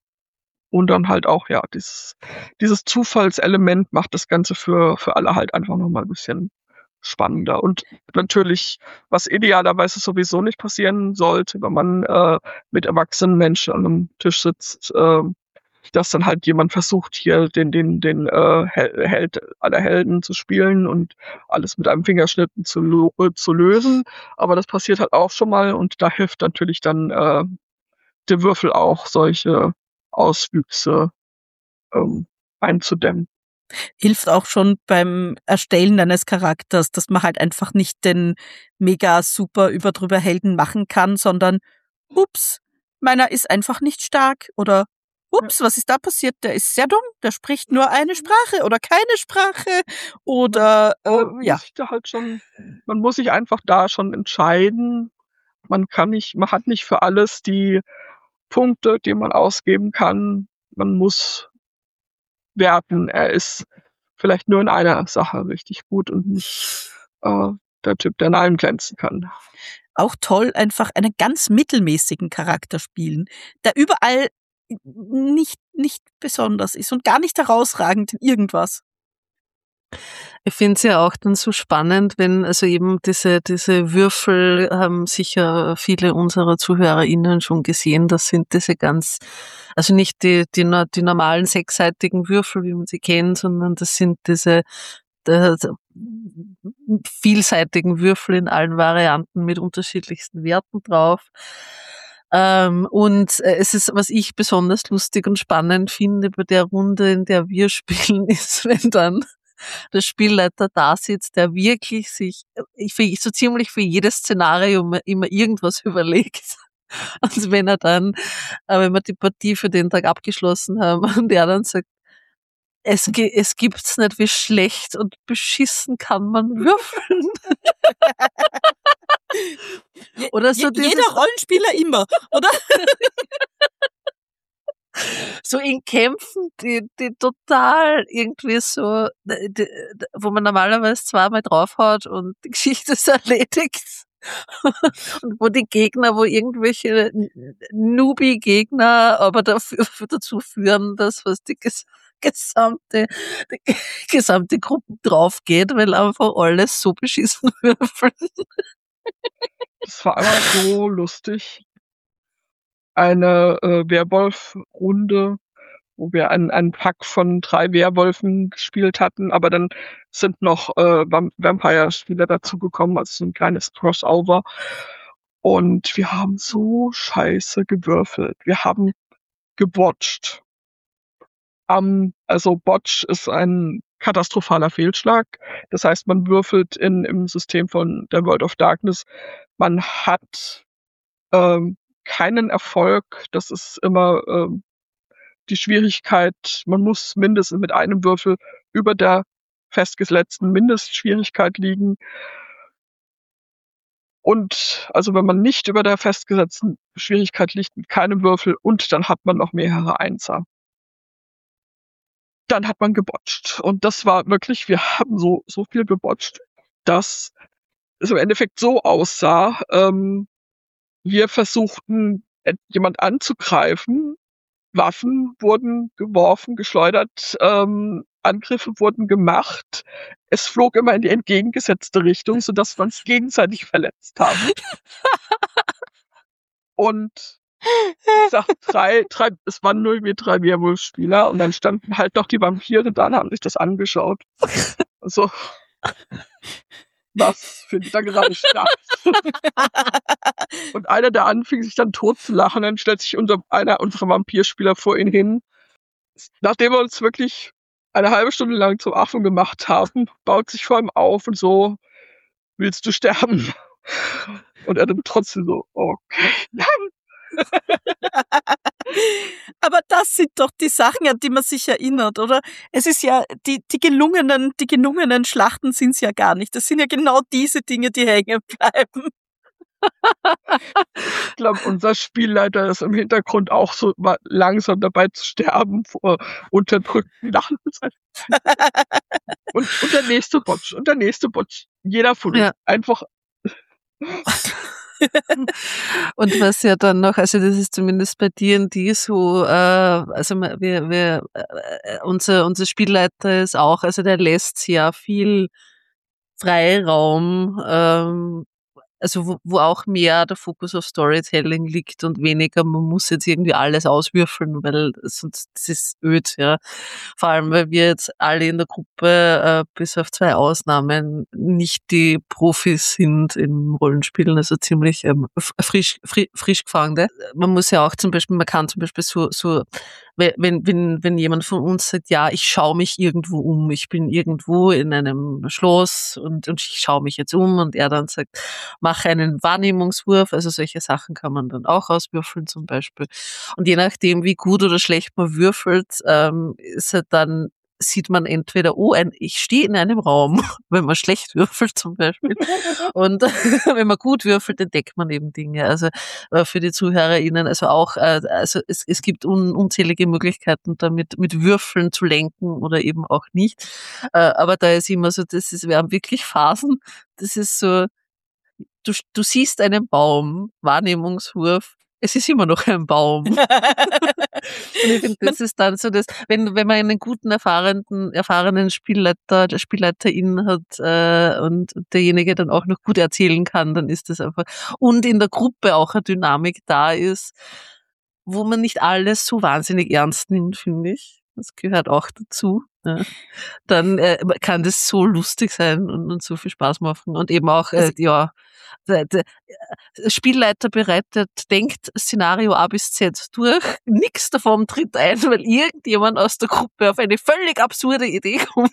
und dann halt auch, ja, dieses, dieses Zufallselement macht das Ganze für, für alle halt einfach nochmal ein bisschen spannender. Und natürlich, was idealerweise sowieso nicht passieren sollte, wenn man äh, mit erwachsenen Menschen an einem Tisch sitzt, äh, dass dann halt jemand versucht, hier den, den, den äh, Held aller Helden zu spielen und alles mit einem Fingerschnitt zu, lo- zu lösen. Aber das passiert halt auch schon mal und da hilft natürlich dann äh, der Würfel auch, solche Auswüchse ähm, einzudämmen. Hilft auch schon beim Erstellen eines Charakters, dass man halt einfach nicht den mega super überdrüber Helden machen kann, sondern ups, meiner ist einfach nicht stark oder ups, was ist da passiert? Der ist sehr dumm, der spricht nur eine Sprache oder keine Sprache oder äh, Man ja. muss sich da halt schon, man muss sich einfach da schon entscheiden. Man kann nicht, man hat nicht für alles die Punkte, die man ausgeben kann. Man muss werten. Er ist vielleicht nur in einer Sache richtig gut und nicht äh, der Typ, der in allem glänzen kann. Auch toll, einfach einen ganz mittelmäßigen Charakter spielen, der überall nicht, nicht besonders ist und gar nicht herausragend in irgendwas. Ich finde es ja auch dann so spannend, wenn, also eben diese, diese Würfel haben sicher viele unserer ZuhörerInnen schon gesehen. Das sind diese ganz, also nicht die, die, die normalen sechsseitigen Würfel, wie man sie kennt, sondern das sind diese der, der vielseitigen Würfel in allen Varianten mit unterschiedlichsten Werten drauf. Ähm, und äh, es ist, was ich besonders lustig und spannend finde bei der Runde, in der wir spielen, ist, wenn dann der Spielleiter da sitzt, der wirklich sich ich für, so ziemlich für jedes Szenario immer irgendwas überlegt. Und wenn er dann, äh, wenn wir die Partie für den Tag abgeschlossen haben und er dann sagt, es, es gibt's nicht, wie schlecht und beschissen kann man würfeln. Oder so Je, jeder Rollenspieler immer, oder? So in Kämpfen, die, die total irgendwie so, die, wo man normalerweise zweimal draufhaut und die Geschichte ist erledigt. Und wo die Gegner, wo irgendwelche Newbie-Gegner aber dafür, dazu führen, dass was die gesamte, die gesamte Gruppe draufgeht, weil einfach alles so beschissen würfeln. Das war einfach so lustig. Eine äh, Werwolf-Runde, wo wir einen, einen Pack von drei Werwölfen gespielt hatten, aber dann sind noch äh, Vamp- Vampire-Spieler dazugekommen, also so ein kleines Crossover. Und wir haben so scheiße gewürfelt. Wir haben gebotcht. Um, also Botch ist ein katastrophaler Fehlschlag. Das heißt, man würfelt in, im System von der World of Darkness. Man hat ähm, keinen Erfolg. Das ist immer ähm, die Schwierigkeit. Man muss mindestens mit einem Würfel über der festgesetzten Mindestschwierigkeit liegen. Und also wenn man nicht über der festgesetzten Schwierigkeit liegt mit keinem Würfel und dann hat man noch mehrere Einser, dann hat man gebotcht. Und das war wirklich, wir haben so, so viel gebotcht, dass es im Endeffekt so aussah, ähm, wir versuchten, et- jemand anzugreifen, Waffen wurden geworfen, geschleudert, ähm, Angriffe wurden gemacht. Es flog immer in die entgegengesetzte Richtung, sodass wir uns gegenseitig verletzt haben. Und ich sag, drei, drei, es waren null wie drei Werwolf-Spieler und dann standen halt noch die Vampire da und haben sich das angeschaut. Also, was findet da gerade statt? Und einer, der anfing, sich dann tot zu lachen, dann stellt sich unser, einer unserer Vampirspieler vor ihn hin. Nachdem wir uns wirklich eine halbe Stunde lang zum Affen gemacht haben, baut sich vor ihm auf und so, willst du sterben? Und er dann trotzdem so, okay, nein. Aber das sind doch die Sachen, an die man sich erinnert, oder? Es ist ja, die, die gelungenen, die gelungenen Schlachten sind's ja gar nicht. Das sind ja genau diese Dinge, die hängen bleiben. Ich glaube, unser Spielleiter ist im Hintergrund auch so mal langsam dabei zu sterben vor unterdrückten Lachen. Und, und der nächste Botsch, und der nächste Botsch. Jeder von uns. Ja. Einfach, Und was ja dann noch, also das ist zumindest bei D und D so, äh, also wir, wir, äh, unser, unser Spielleiter ist auch, also der lässt sehr viel Freiraum, ähm, also wo, wo auch mehr der Fokus auf Storytelling liegt und weniger, man muss jetzt irgendwie alles auswürfeln, weil sonst das ist öd, ja. Vor allem, weil wir jetzt alle in der Gruppe, äh, bis auf zwei Ausnahmen, nicht die Profis sind im Rollenspielen, also ziemlich ähm, frisch, frisch, frisch Gefangene. Man muss ja auch zum Beispiel, man kann zum Beispiel so, so wenn, wenn, wenn jemand von uns sagt, ja, ich schaue mich irgendwo um, ich bin irgendwo in einem Schloss und, und ich schaue mich jetzt um und er dann sagt, mache einen Wahrnehmungswurf, also solche Sachen kann man dann auch auswürfeln zum Beispiel. Und je nachdem, wie gut oder schlecht man würfelt, ähm, ist halt dann sieht man entweder, oh, ein, ich stehe in einem Raum, wenn man schlecht würfelt zum Beispiel. Und wenn man gut würfelt, entdeckt man eben Dinge. Also äh, für die ZuhörerInnen, also auch, äh, also es, es gibt un, unzählige Möglichkeiten, damit mit Würfeln zu lenken oder eben auch nicht. Äh, aber da ist immer so, das ist, wir haben wirklich Phasen, das ist so, du, du siehst einen Baum, Wahrnehmungswurf, es ist immer noch ein Baum. Und ich finde, das ist dann so, dass, wenn, wenn man einen guten, erfahrenen, erfahrenen Spielleiter, der Spielleiterin hat, äh, und derjenige dann auch noch gut erzählen kann, dann ist das einfach, und in der Gruppe auch eine Dynamik da ist, wo man nicht alles so wahnsinnig ernst nimmt, finde ich. Das gehört auch dazu. Ja. Dann äh, kann das so lustig sein und, und so viel Spaß machen. Und eben auch, äh, ja, der, der Spielleiter bereitet, denkt Szenario A bis Z durch. Nix davon tritt ein, weil irgendjemand aus der Gruppe auf eine völlig absurde Idee kommt,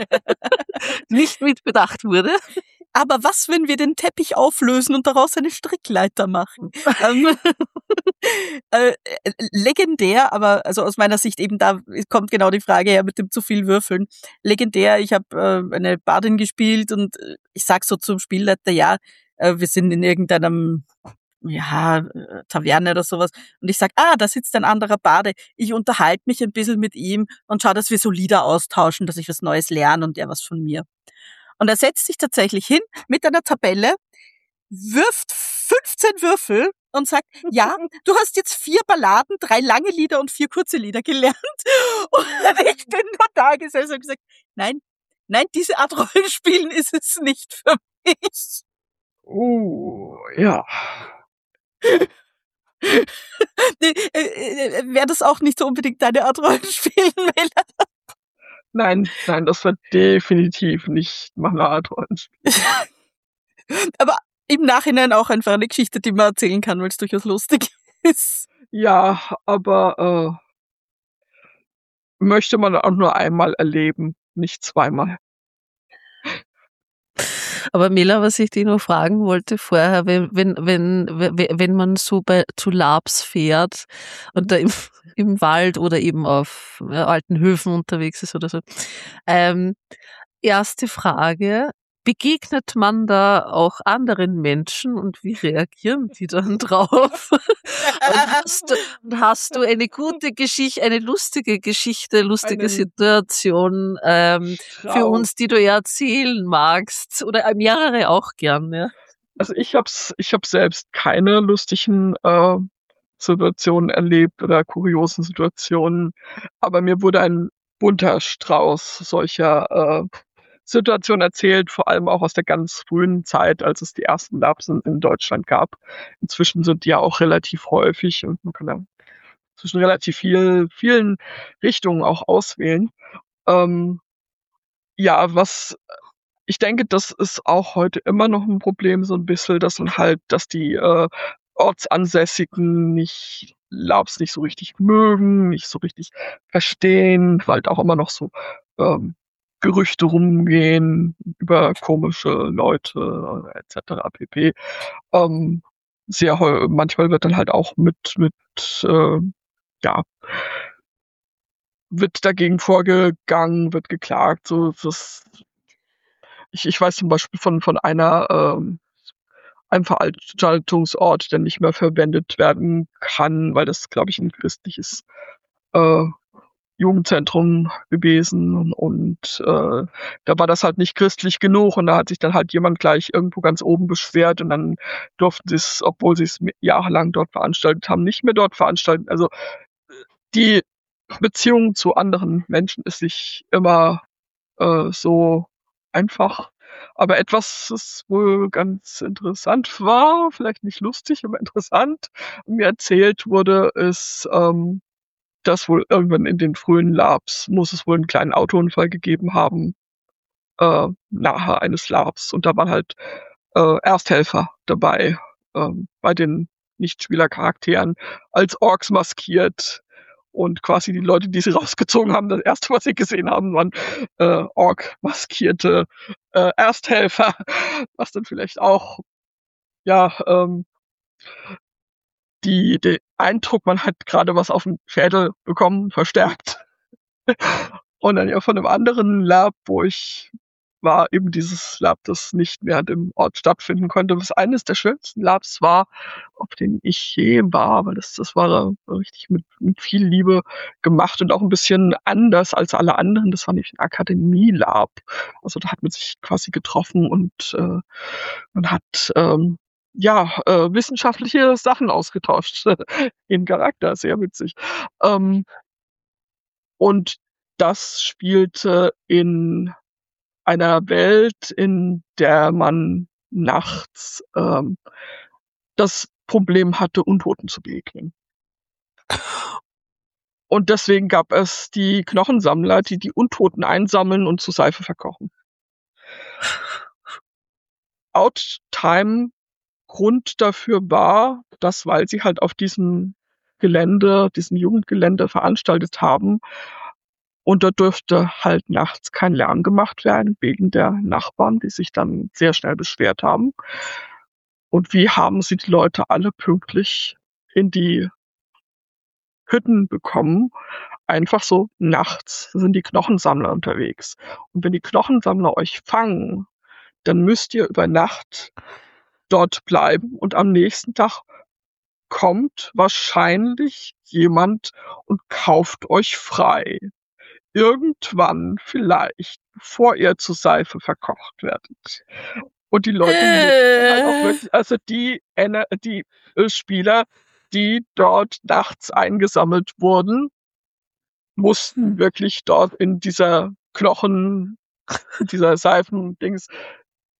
nicht mitbedacht wurde. Aber was, wenn wir den Teppich auflösen und daraus eine Strickleiter machen? ähm, äh, legendär, aber also aus meiner Sicht eben da kommt genau die Frage her mit dem zu viel Würfeln. Legendär, ich habe äh, eine Bardin gespielt und äh, ich sag so zum Spielleiter, ja, äh, wir sind in irgendeinem ja, äh, Taverne oder sowas. Und ich sag, ah, da sitzt ein anderer Bade. Ich unterhalte mich ein bisschen mit ihm und schau, dass wir so Lieder austauschen, dass ich was Neues lerne und er was von mir. Und er setzt sich tatsächlich hin mit einer Tabelle, wirft fünfzehn Würfel und sagt, ja, du hast jetzt vier Balladen, drei lange Lieder und vier kurze Lieder gelernt. Und ich bin nur da gesessen und gesagt, nein, nein, diese Art Rollenspielen ist es nicht für mich. uh, ja. Nee, äh, äh, wäre das auch nicht so unbedingt deine Art Rollenspielen, Mela? Nein, nein, das wird definitiv nicht meine Art Rollenspiel. Aber im Nachhinein auch einfach eine Geschichte, die man erzählen kann, weil es durchaus lustig ist. Ja, aber äh, möchte man auch nur einmal erleben, nicht zweimal. Aber Mela, was ich dich noch fragen wollte vorher, wenn, wenn, wenn, wenn wenn man so bei, zu Labs fährt und da im, im Wald oder eben auf äh, alten Höfen unterwegs ist oder so. Ähm, erste Frage, begegnet man da auch anderen Menschen und wie reagieren die dann drauf? Und hast du, und hast du eine gute Geschichte, eine lustige Geschichte, lustige Einen Situation ähm, für Traum. uns, die du erzählen magst? Oder äh, mehrere auch gern, ja? Also ich hab's, ich hab selbst keine lustigen äh, Situationen erlebt oder kuriosen Situationen, aber mir wurde ein bunter Strauß solcher äh, Situationen erzählt, vor allem auch aus der ganz frühen Zeit, als es die ersten Labs in, in Deutschland gab. Inzwischen sind die ja auch relativ häufig und man kann ja zwischen relativ viel, vielen Richtungen auch auswählen. Ähm, ja, was ich denke, das ist auch heute immer noch ein Problem, so ein bisschen, dass man halt, dass die äh, Ortsansässigen nicht Labs nicht so richtig mögen, nicht so richtig verstehen, weil halt auch immer noch so ähm, Gerüchte rumgehen über komische Leute äh, et cetera pp. Ähm, sehr häu- manchmal wird dann halt auch mit mit äh, ja wird dagegen vorgegangen, wird geklagt, so das ich, ich weiß zum Beispiel von, von einer, ähm, einem Veranstaltungsort, der nicht mehr verwendet werden kann, weil das, glaube ich, ein christliches äh, Jugendzentrum gewesen und äh, da war das halt nicht christlich genug und da hat sich dann halt jemand gleich irgendwo ganz oben beschwert und dann durften sie es, obwohl sie es jahrelang dort veranstaltet haben, nicht mehr dort veranstalten. Also die Beziehung zu anderen Menschen ist nicht immer äh, so einfach. Aber etwas, das wohl ganz interessant war, vielleicht nicht lustig, aber interessant, mir erzählt wurde, ist, ähm, dass wohl irgendwann in den frühen Labs muss es wohl einen kleinen Autounfall gegeben haben, äh, nahe eines Labs. Und da waren halt äh, Ersthelfer dabei, ähm, bei den Nichtspielercharakteren, als Orks maskiert. Und quasi die Leute, die sie rausgezogen haben, das erste, was sie gesehen haben, waren äh, Ork-maskierte äh, Ersthelfer, was dann vielleicht auch, ja, ähm, die, den Eindruck, man hat gerade was auf dem Schädel bekommen, verstärkt. Und dann ja von einem anderen Lab, wo ich war, eben dieses Lab, das nicht mehr an dem Ort stattfinden konnte, was eines der schönsten Labs war, auf denen ich je war, weil das, das war richtig mit, mit viel Liebe gemacht und auch ein bisschen anders als alle anderen. Das war nämlich ein Akademie-Lab. Also da hat man sich quasi getroffen und äh, man hat ähm, ja äh, wissenschaftliche Sachen ausgetauscht in Charakter, sehr witzig. Ähm, und das spielte in einer Welt, in der man nachts ähm, das Problem hatte, Untoten zu begegnen. Und deswegen gab es die Knochensammler, die die Untoten einsammeln und zu Seife verkochen. Outtime Grund dafür war, dass, weil sie halt auf diesem Gelände, diesem Jugendgelände veranstaltet haben, und da dürfte halt nachts kein Lärm gemacht werden, wegen der Nachbarn, die sich dann sehr schnell beschwert haben. Und wie haben sie die Leute alle pünktlich in die Hütten bekommen? Einfach so nachts sind die Knochensammler unterwegs. Und wenn die Knochensammler euch fangen, dann müsst ihr über Nacht dort bleiben und am nächsten Tag kommt wahrscheinlich jemand und kauft euch frei. Irgendwann vielleicht, bevor ihr zu Seife verkocht werdet. Und die Leute mussten halt auch wirklich, also die, Ener- die äh, Spieler, die dort nachts eingesammelt wurden, mussten wirklich dort in dieser Knochen, in dieser Seifendings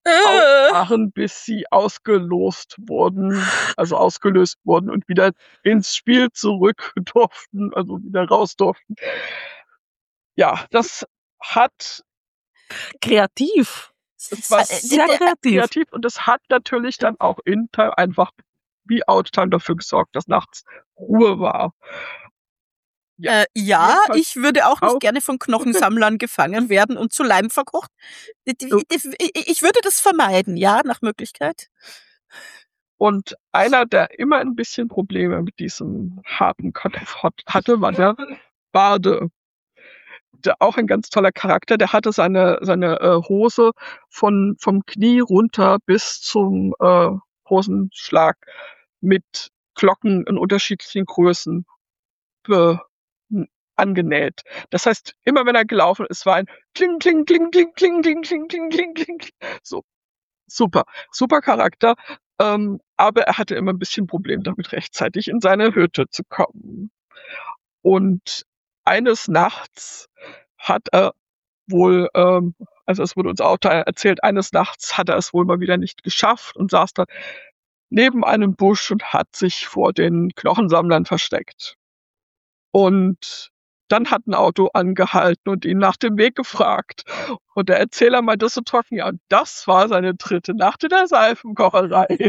ausharren, bis sie ausgelost wurden, also ausgelöst wurden und wieder ins Spiel zurück durften, also wieder raus durften. Ja, das hat Kreativ. Es war sehr kreativ. kreativ und es hat natürlich dann auch in Time einfach wie Outtime dafür gesorgt, dass nachts Ruhe war. Ja, äh, ja jedenfalls ich würde auch nicht auch. gerne von Knochensammlern gefangen werden und zu Leim verkocht. Ich ich würde das vermeiden, ja, nach Möglichkeit. Und einer, der immer ein bisschen Probleme mit diesem harten Content hatte, war der Barde. Der, auch ein ganz toller Charakter, der hatte seine, seine äh, Hose von, vom Knie runter bis zum äh, Hosenschlag mit Glocken in unterschiedlichen Größen be, n- angenäht. Das heißt, immer wenn er gelaufen ist, war ein Kling, Kling, Kling, Kling, Kling, Kling, Kling, Kling, Kling, Kling. So, super, super Charakter. Ähm, aber er hatte immer ein bisschen Problem damit, rechtzeitig in seine Hütte zu kommen. Und eines Nachts hat er wohl, ähm, also es wurde uns auch da erzählt, eines Nachts hat er es wohl mal wieder nicht geschafft und saß dann neben einem Busch und hat sich vor den Knochensammlern versteckt. Und dann hat ein Auto angehalten und ihn nach dem Weg gefragt. Und der Erzähler meinte so trocken, ja, und das war seine dritte Nacht in der Seifenkocherei.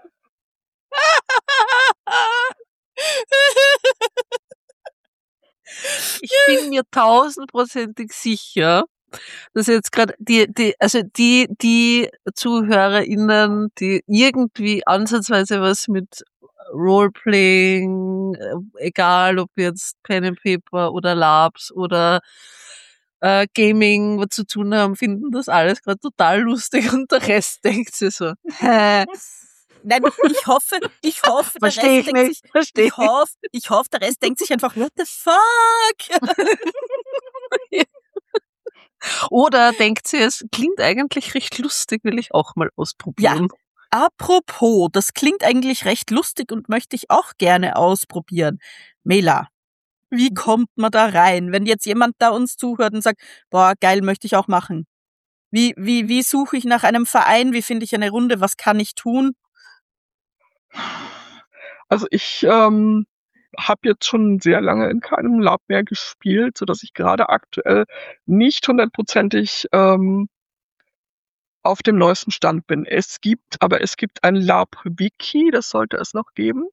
Ich bin mir tausendprozentig sicher, dass jetzt gerade die, die, also die, die ZuhörerInnen, die irgendwie ansatzweise was mit Roleplaying, äh, egal ob jetzt Pen and Paper oder Labs oder äh, Gaming was zu tun haben, finden das alles gerade total lustig und der Rest denkt sich so, hä? Nein, ich hoffe, ich hoffe, der Versteh Rest ich denkt nicht, sich, versteh ich hoffe, ich hoffe, der Rest denkt sich einfach, what the fuck? Oder denkt sie, es klingt eigentlich recht lustig, will ich auch mal ausprobieren. Ja, apropos, das klingt eigentlich recht lustig und möchte ich auch gerne ausprobieren. Mela, wie kommt man da rein, wenn jetzt jemand da uns zuhört und sagt, boah, geil, möchte ich auch machen? Wie, wie, wie suche ich nach einem Verein? Wie finde ich eine Runde? Was kann ich tun? Also ich ähm, habe jetzt schon sehr lange in keinem Lab mehr gespielt, sodass ich gerade aktuell nicht hundertprozentig ähm, auf dem neuesten Stand bin. Es gibt, aber es gibt ein Lab-Wiki, das sollte es noch geben.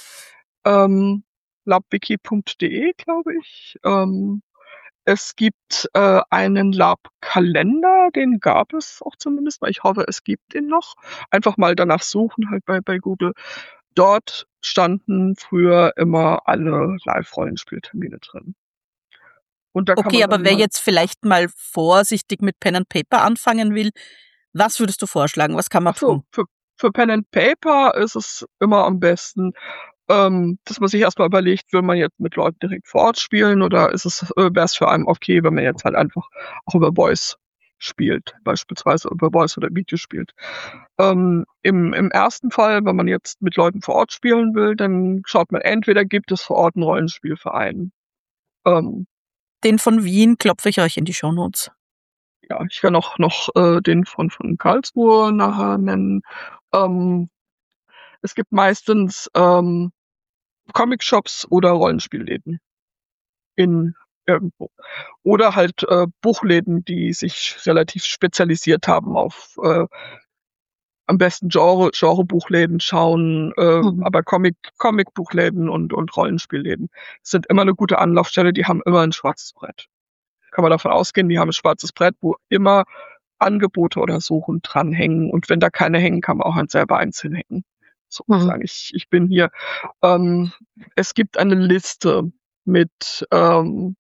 Ähm, labwiki punkt de, glaube ich. Ähm, es gibt äh, einen Lab-Kalender, den gab es auch zumindest, weil ich hoffe, es gibt den noch. Einfach mal danach suchen, halt bei, bei Google. Dort standen früher immer alle Live-Rollenspieltermine drin. Und da kann Okay, man aber dann wer mal, jetzt vielleicht mal vorsichtig mit Pen and Paper anfangen will, was würdest du vorschlagen? Was kann man ach so, tun? für, für Pen and Paper ist es immer am besten, ähm, dass man sich erstmal überlegt, will man jetzt mit Leuten direkt vor Ort spielen oder ist es, äh, wäre es für einen okay, wenn man jetzt halt einfach auch über Voice spielt, beispielsweise über Voice oder Video spielt. Ähm, im, Im ersten Fall, wenn man jetzt mit Leuten vor Ort spielen will, dann schaut man, entweder gibt es vor Ort einen Rollenspielverein. Ähm, Den von Wien klopfe ich euch in die Shownotes. ja, ich kann auch noch äh, den von, von Karlsruhe nachher nennen. Ähm, es gibt meistens ähm, Comic-Shops oder Rollenspielläden in irgendwo. Oder halt äh, Buchläden, die sich relativ spezialisiert haben auf äh, am besten Genre, Genre-Buchläden schauen, äh, Mhm. aber Comic, Comic-Buchläden und, und Rollenspielläden sind immer eine gute Anlaufstelle, die haben immer ein schwarzes Brett. Kann man davon ausgehen, die haben ein schwarzes Brett, wo immer Angebote oder Suchen dranhängen. Und wenn da keine hängen, kann man auch halt selber einzeln hängen. So Mhm. sagen, ich, ich bin hier. Ähm, es gibt eine Liste mit ähm,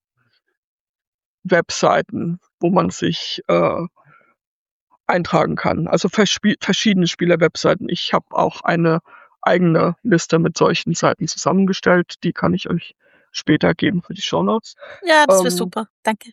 Webseiten, wo man sich äh, eintragen kann. Also verspie- verschiedene Spieler-Webseiten. Ich habe auch eine eigene Liste mit solchen Seiten zusammengestellt. Die kann ich euch später geben für die Shownotes. Ja, das wäre Ähm, super. Danke.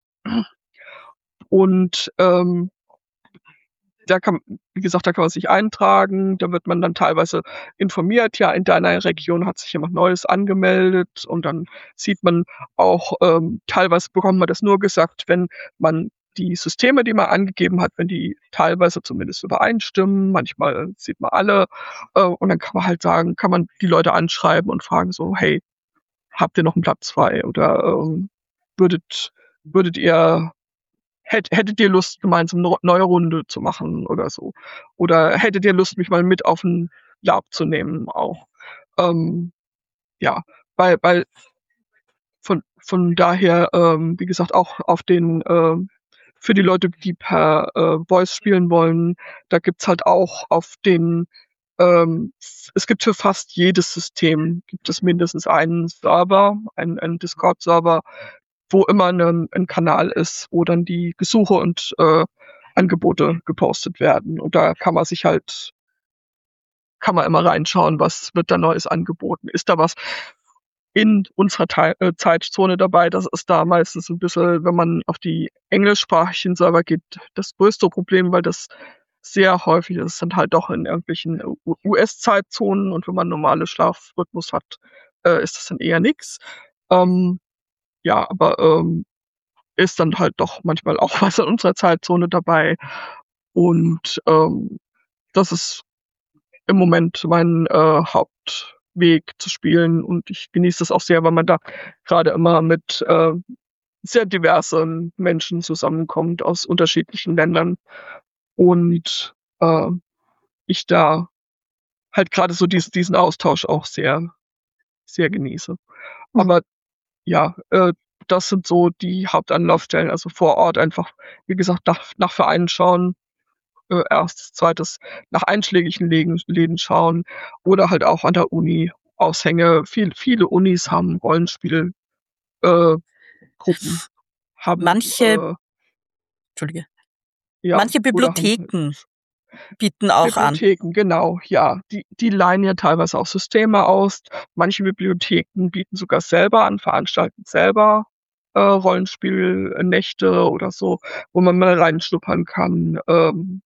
Und ähm, da kann, wie gesagt, da kann man sich eintragen, da wird man dann teilweise informiert, ja, in deiner Region hat sich jemand Neues angemeldet und dann sieht man auch, ähm, teilweise bekommt man das nur gesagt, wenn man die Systeme, die man angegeben hat, wenn die teilweise zumindest übereinstimmen, manchmal sieht man alle, äh, und dann kann man halt sagen, kann man die Leute anschreiben und fragen so, hey, habt ihr noch einen Platz frei? Oder ähm, würdet, würdet ihr, hätt, hättet ihr Lust, gemeinsam eine neue Runde zu machen oder so? Oder hättet ihr Lust, mich mal mit auf ein Lab zu nehmen auch? Ähm, ja, weil, weil von, von daher, ähm, wie gesagt, auch auf den, ähm, für die Leute, die per äh, Voice spielen wollen, da gibt's halt auch auf den, ähm, es gibt für fast jedes System, gibt es mindestens einen Server, einen, einen Discord-Server, wo immer ein, ein Kanal ist, wo dann die Gesuche und äh, Angebote gepostet werden. Und da kann man sich halt, kann man immer reinschauen, was wird da Neues angeboten. Ist da was in unserer Teil, äh, Zeitzone dabei? Das ist da meistens ein bisschen, wenn man auf die englischsprachigen Server geht, das größte Problem, weil das sehr häufig ist, sind halt doch in irgendwelchen U S-Zeitzonen, und wenn man normale Schlafrhythmus hat, äh, ist das dann eher nix. Ähm, ja, aber ähm, ist dann halt doch manchmal auch was in unserer Zeitzone dabei. Und ähm, das ist im Moment mein äh, Hauptweg zu spielen, und ich genieße das auch sehr, weil man da gerade immer mit äh, sehr diversen Menschen zusammenkommt aus unterschiedlichen Ländern, und äh, ich da halt gerade so dies, diesen Austausch auch sehr, sehr genieße. Mhm. Aber ja, äh, das sind so die Hauptanlaufstellen, also vor Ort einfach, wie gesagt, nach, nach Vereinen schauen, äh, erstes, zweites, nach einschlägigen Läden, Läden schauen, oder halt auch an der Uni Aushänge. Viel, viele Unis haben Rollenspiel, äh, Gruppen, haben, Manche, äh, Entschuldige, ja, manche oder haben Bibliotheken bieten auch an. Bibliotheken, genau, ja. Die, die leihen ja teilweise auch Systeme aus. Manche Bibliotheken bieten sogar selber an, veranstalten selber äh, Rollenspielnächte oder so, wo man mal reinschnuppern kann. Ähm,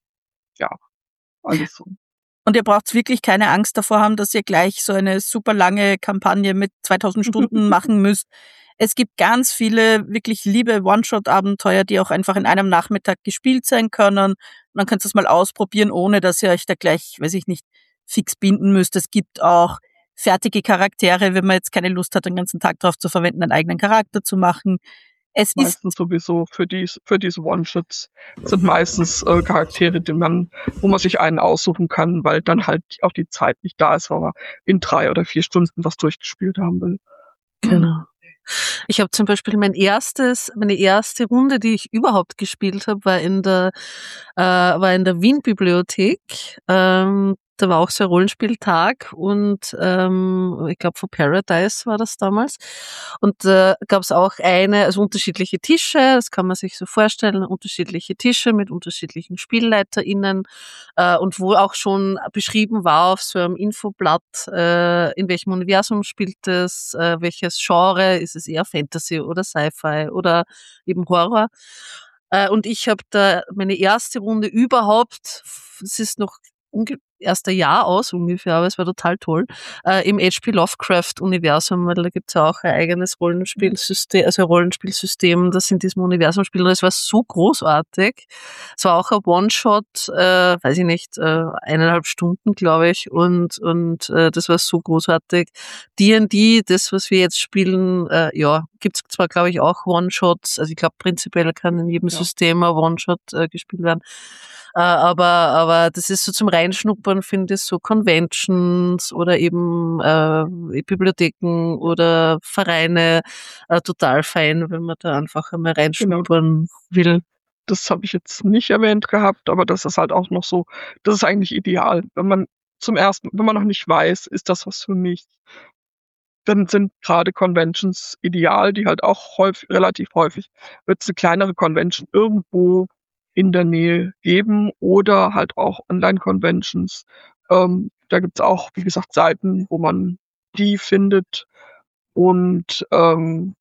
ja, alles so. Und ihr braucht wirklich keine Angst davor haben, dass ihr gleich so eine super lange Kampagne mit zweitausend Stunden machen müsst. Es gibt ganz viele wirklich liebe One-Shot-Abenteuer, die auch einfach in einem Nachmittag gespielt sein können. Und dann könnt ihr es mal ausprobieren, ohne dass ihr euch da gleich, weiß ich nicht, fix binden müsst. Es gibt auch fertige Charaktere, wenn man jetzt keine Lust hat, den ganzen Tag drauf zu verwenden, einen eigenen Charakter zu machen. Es ist Meistens sowieso für dies, für diese One-Shots sind meistens äh, Charaktere, die man, wo man sich einen aussuchen kann, weil dann halt auch die Zeit nicht da ist, weil man in drei oder vier Stunden was durchgespielt haben will. Genau. Ich habe zum Beispiel mein erstes, meine erste Runde, die ich überhaupt gespielt habe, war in der, äh, war in der Wien-Bibliothek. Ähm, da war auch so ein Rollenspieltag, und ähm, ich glaube von Paradise war das damals. Und da äh, gab es auch eine, also unterschiedliche Tische, das kann man sich so vorstellen, unterschiedliche Tische mit unterschiedlichen SpielleiterInnen, äh, und wo auch schon beschrieben war auf so einem Infoblatt, äh, in welchem Universum spielt es, äh, welches Genre, ist es eher Fantasy oder Sci-Fi oder eben Horror. Äh, und ich habe da meine erste Runde überhaupt, es ist noch unge- erst ein Jahr aus ungefähr, aber es war total toll, äh, im H P Lovecraft-Universum, weil da gibt's ja auch ein eigenes Rollenspielsystem, also ein Rollenspielsystem, das in diesem Universum spielt, und es war so großartig. Es war auch ein One-Shot, äh, weiß ich nicht, äh, eineinhalb Stunden, glaube ich, und und äh, das war so großartig. D und D, das, was wir jetzt spielen, äh, ja, gibt's zwar, glaube ich, auch One-Shots, also ich glaube, prinzipiell kann in jedem Ja. System ein One-Shot äh, gespielt werden. Äh, aber, aber das ist so zum Reinschnuppern, finde ich, so Conventions oder eben äh, Bibliotheken oder Vereine äh, total fein, wenn man da einfach einmal reinschnuppern will. Das habe ich jetzt nicht erwähnt gehabt, aber das ist halt auch noch so, das ist eigentlich ideal. Wenn man zum ersten, wenn man noch nicht weiß, ist das was für mich, dann sind gerade Conventions ideal, die halt auch häufig, relativ häufig wird es eine kleinere Convention irgendwo in der Nähe geben, oder halt auch Online-Conventions. Ähm, da gibt's auch, wie gesagt, Seiten, wo man die findet, und ähm,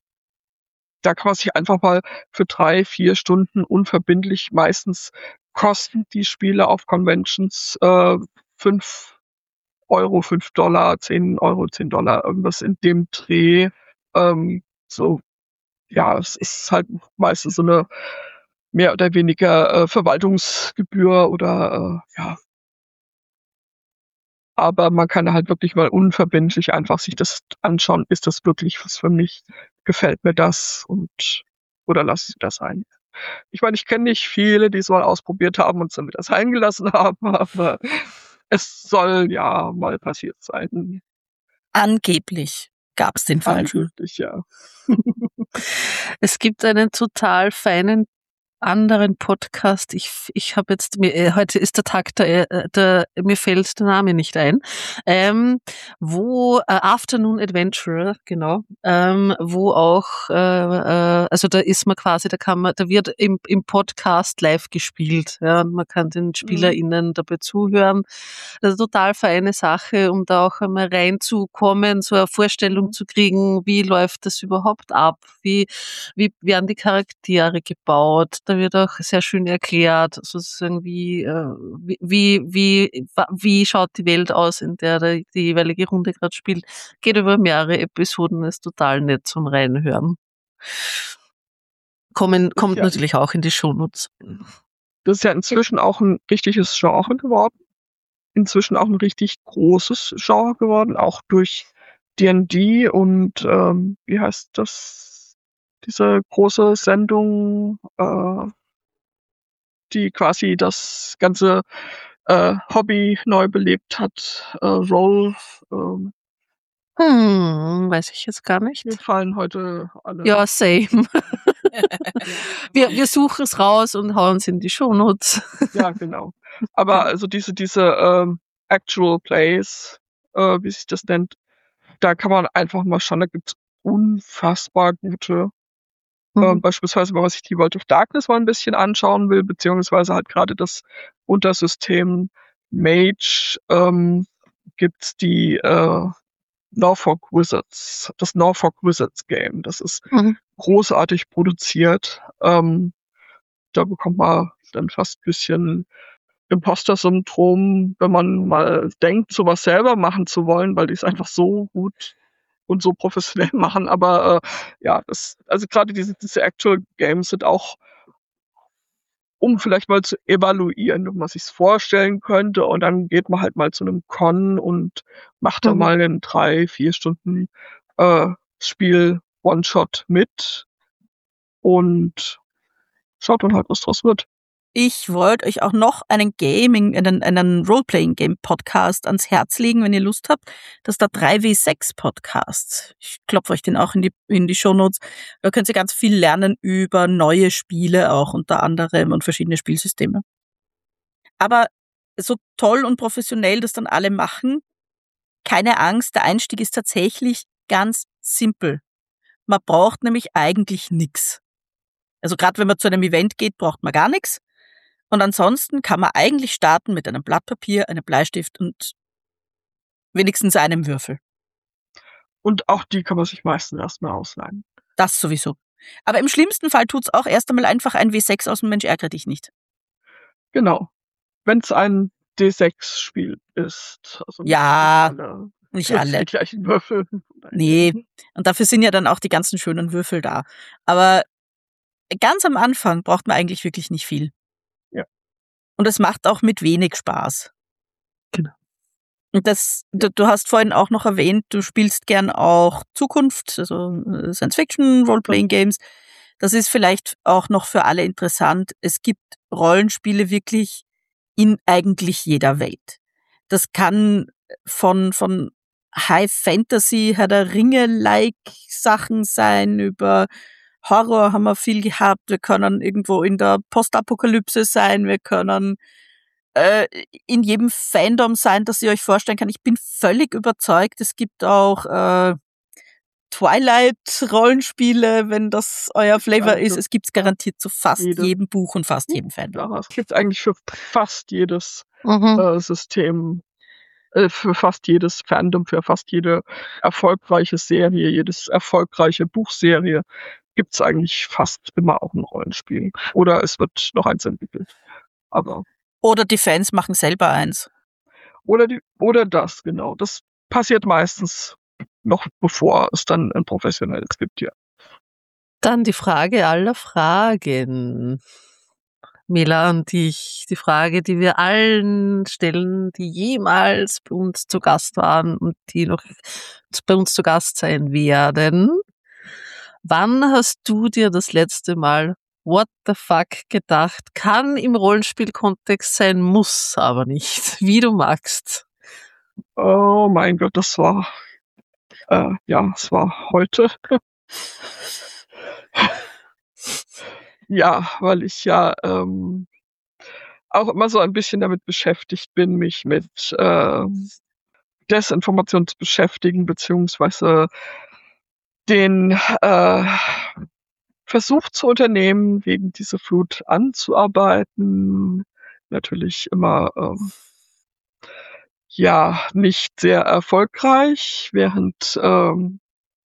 da kann man sich einfach mal für drei, vier Stunden unverbindlich, meistens kosten die Spiele auf Conventions äh, fünf Euro, fünf Dollar, zehn Euro, zehn Dollar, irgendwas in dem Dreh. Ähm, so, ja, es ist halt meistens so eine mehr oder weniger äh, Verwaltungsgebühr oder äh, ja. Aber man kann halt wirklich mal unverbindlich einfach sich das anschauen, ist das wirklich was für mich? Gefällt mir das und oder lasse ich das sein? Ich meine, ich kenne nicht viele, die es mal ausprobiert haben und es dann wieder sein gelassen haben, aber es soll ja mal passiert sein. Angeblich gab's den Fall schon. Angeblich, ja. Es gibt einen total feinen anderen Podcast. Ich, ich habe jetzt, mir, äh, heute ist der Tag, der, äh, der, mir fällt der Name nicht ein, ähm, wo äh, Afternoon Adventurer, genau, ähm, wo auch, äh, äh, also da ist man quasi, da kann man, da wird im, im Podcast live gespielt, ja, und man kann den SpielerInnen dabei zuhören. Das ist eine total feine Sache, um da auch einmal reinzukommen, so eine Vorstellung zu kriegen, wie läuft das überhaupt ab, wie, wie werden die Charaktere gebaut. Da wird auch sehr schön erklärt, sozusagen, wie, äh, wie, wie, wie schaut die Welt aus, in der die jeweilige Runde gerade spielt. Geht über mehrere Episoden, ist total nett zum Reinhören. Kommen, kommt ja, natürlich auch in die Shownotes. Das ist ja inzwischen auch ein richtiges Genre geworden. Inzwischen auch ein richtig großes Genre geworden, auch durch D und D und ähm, wie heißt das? Diese große Sendung, äh, die quasi das ganze äh, Hobby neu belebt hat. Äh, Roll. Ähm, Hm, weiß ich jetzt gar nicht. mir fallen heute alle. Ja, same. wir, wir suchen es raus und hauen es in die Shownotes. Ja, genau. Aber also diese, diese ähm, Actual Plays, äh, wie sich das nennt, da kann man einfach mal schauen, da gibt's unfassbar gute. Ähm, beispielsweise, wenn man sich die World of Darkness mal ein bisschen anschauen will, beziehungsweise halt gerade das Untersystem Mage, ähm, gibt's die äh, Norfolk Wizards, das Norfolk Wizards Game. Das ist Mhm. großartig produziert. Ähm, da bekommt man dann fast ein bisschen Imposter-Syndrom, wenn man mal denkt, sowas selber machen zu wollen, weil die es einfach so gut und so professionell machen. Aber äh, ja, das, also gerade diese, diese Actual Games sind auch, um vielleicht mal zu evaluieren, ob man sich's vorstellen könnte. Und dann geht man halt mal zu einem Con und macht da Mhm. mal in drei, vier Stunden äh, Spiel One-Shot mit und schaut dann halt, was draus wird. Ich wollte euch auch noch einen Gaming, einen, einen Role-Playing-Game-Podcast ans Herz legen, wenn ihr Lust habt. Das ist der drei W sechs Podcast. Ich klopfe euch den auch in die, in die Shownotes. Da könnt ihr ganz viel lernen über neue Spiele auch unter anderem und verschiedene Spielsysteme. Aber so toll und professionell das dann alle machen, keine Angst, der Einstieg ist tatsächlich ganz simpel. Man braucht nämlich eigentlich nix. Also gerade wenn man zu einem Event geht, braucht man gar nichts. Und ansonsten kann man eigentlich starten mit einem Blatt Papier, einem Bleistift und wenigstens einem Würfel. Und auch die kann man sich meistens erstmal ausleihen. Das sowieso. Aber im schlimmsten Fall tut's auch erst einmal einfach ein W sechs aus dem Mensch ärgere dich nicht. Genau. Wenn es ein D sechs Spiel ist. Also nicht Ja, alle, nicht die alle. gleichen Würfel. Nee, und dafür sind ja dann auch die ganzen schönen Würfel da. Aber ganz am Anfang braucht man eigentlich wirklich nicht viel. Ja. Und es macht auch mit wenig Spaß. Genau. Und das, du, du hast vorhin auch noch erwähnt, du spielst gern auch Zukunft, also Science-Fiction, Role-Playing-Games. Das ist vielleicht auch noch für alle interessant. Es gibt Rollenspiele wirklich in eigentlich jeder Welt. Das kann von, von High Fantasy, Herr der Ringe-like Sachen sein, über Horror haben wir viel gehabt. Wir können irgendwo in der Postapokalypse sein. Wir können äh, in jedem Fandom sein, das ihr euch vorstellen kann. Ich bin völlig überzeugt, es gibt auch äh, Twilight-Rollenspiele, wenn das euer Flavor Also, ist. Es gibt's garantiert zu fast jede. jedem Buch und fast jedem Fandom. Ja, es gibt eigentlich für fast jedes Mhm. äh, System, äh, für fast jedes Fandom, für fast jede erfolgreiche Serie, jedes erfolgreiche Buchserie gibt's eigentlich fast immer auch ein Rollenspiel. Oder es wird noch eins entwickelt. Aber Oder die Fans machen selber eins. Oder die, oder das, genau. Das passiert meistens noch bevor es dann ein professionelles gibt, ja. Dann die Frage aller Fragen. Mela, an dich die Frage, die wir allen stellen, die jemals bei uns zu Gast waren und die noch bei uns zu Gast sein werden. Wann hast du dir das letzte Mal What the fuck gedacht? Kann im Rollenspielkontext sein, muss aber nicht. Wie du magst. Oh mein Gott, das war, äh, ja, es war heute. Ja, weil ich ja ähm, auch immer so ein bisschen damit beschäftigt bin, mich mit äh, Desinformation zu beschäftigen, beziehungsweise den äh, Versuch zu unternehmen, gegen diese Flut anzuarbeiten. Natürlich immer ähm, ja nicht sehr erfolgreich, während ähm,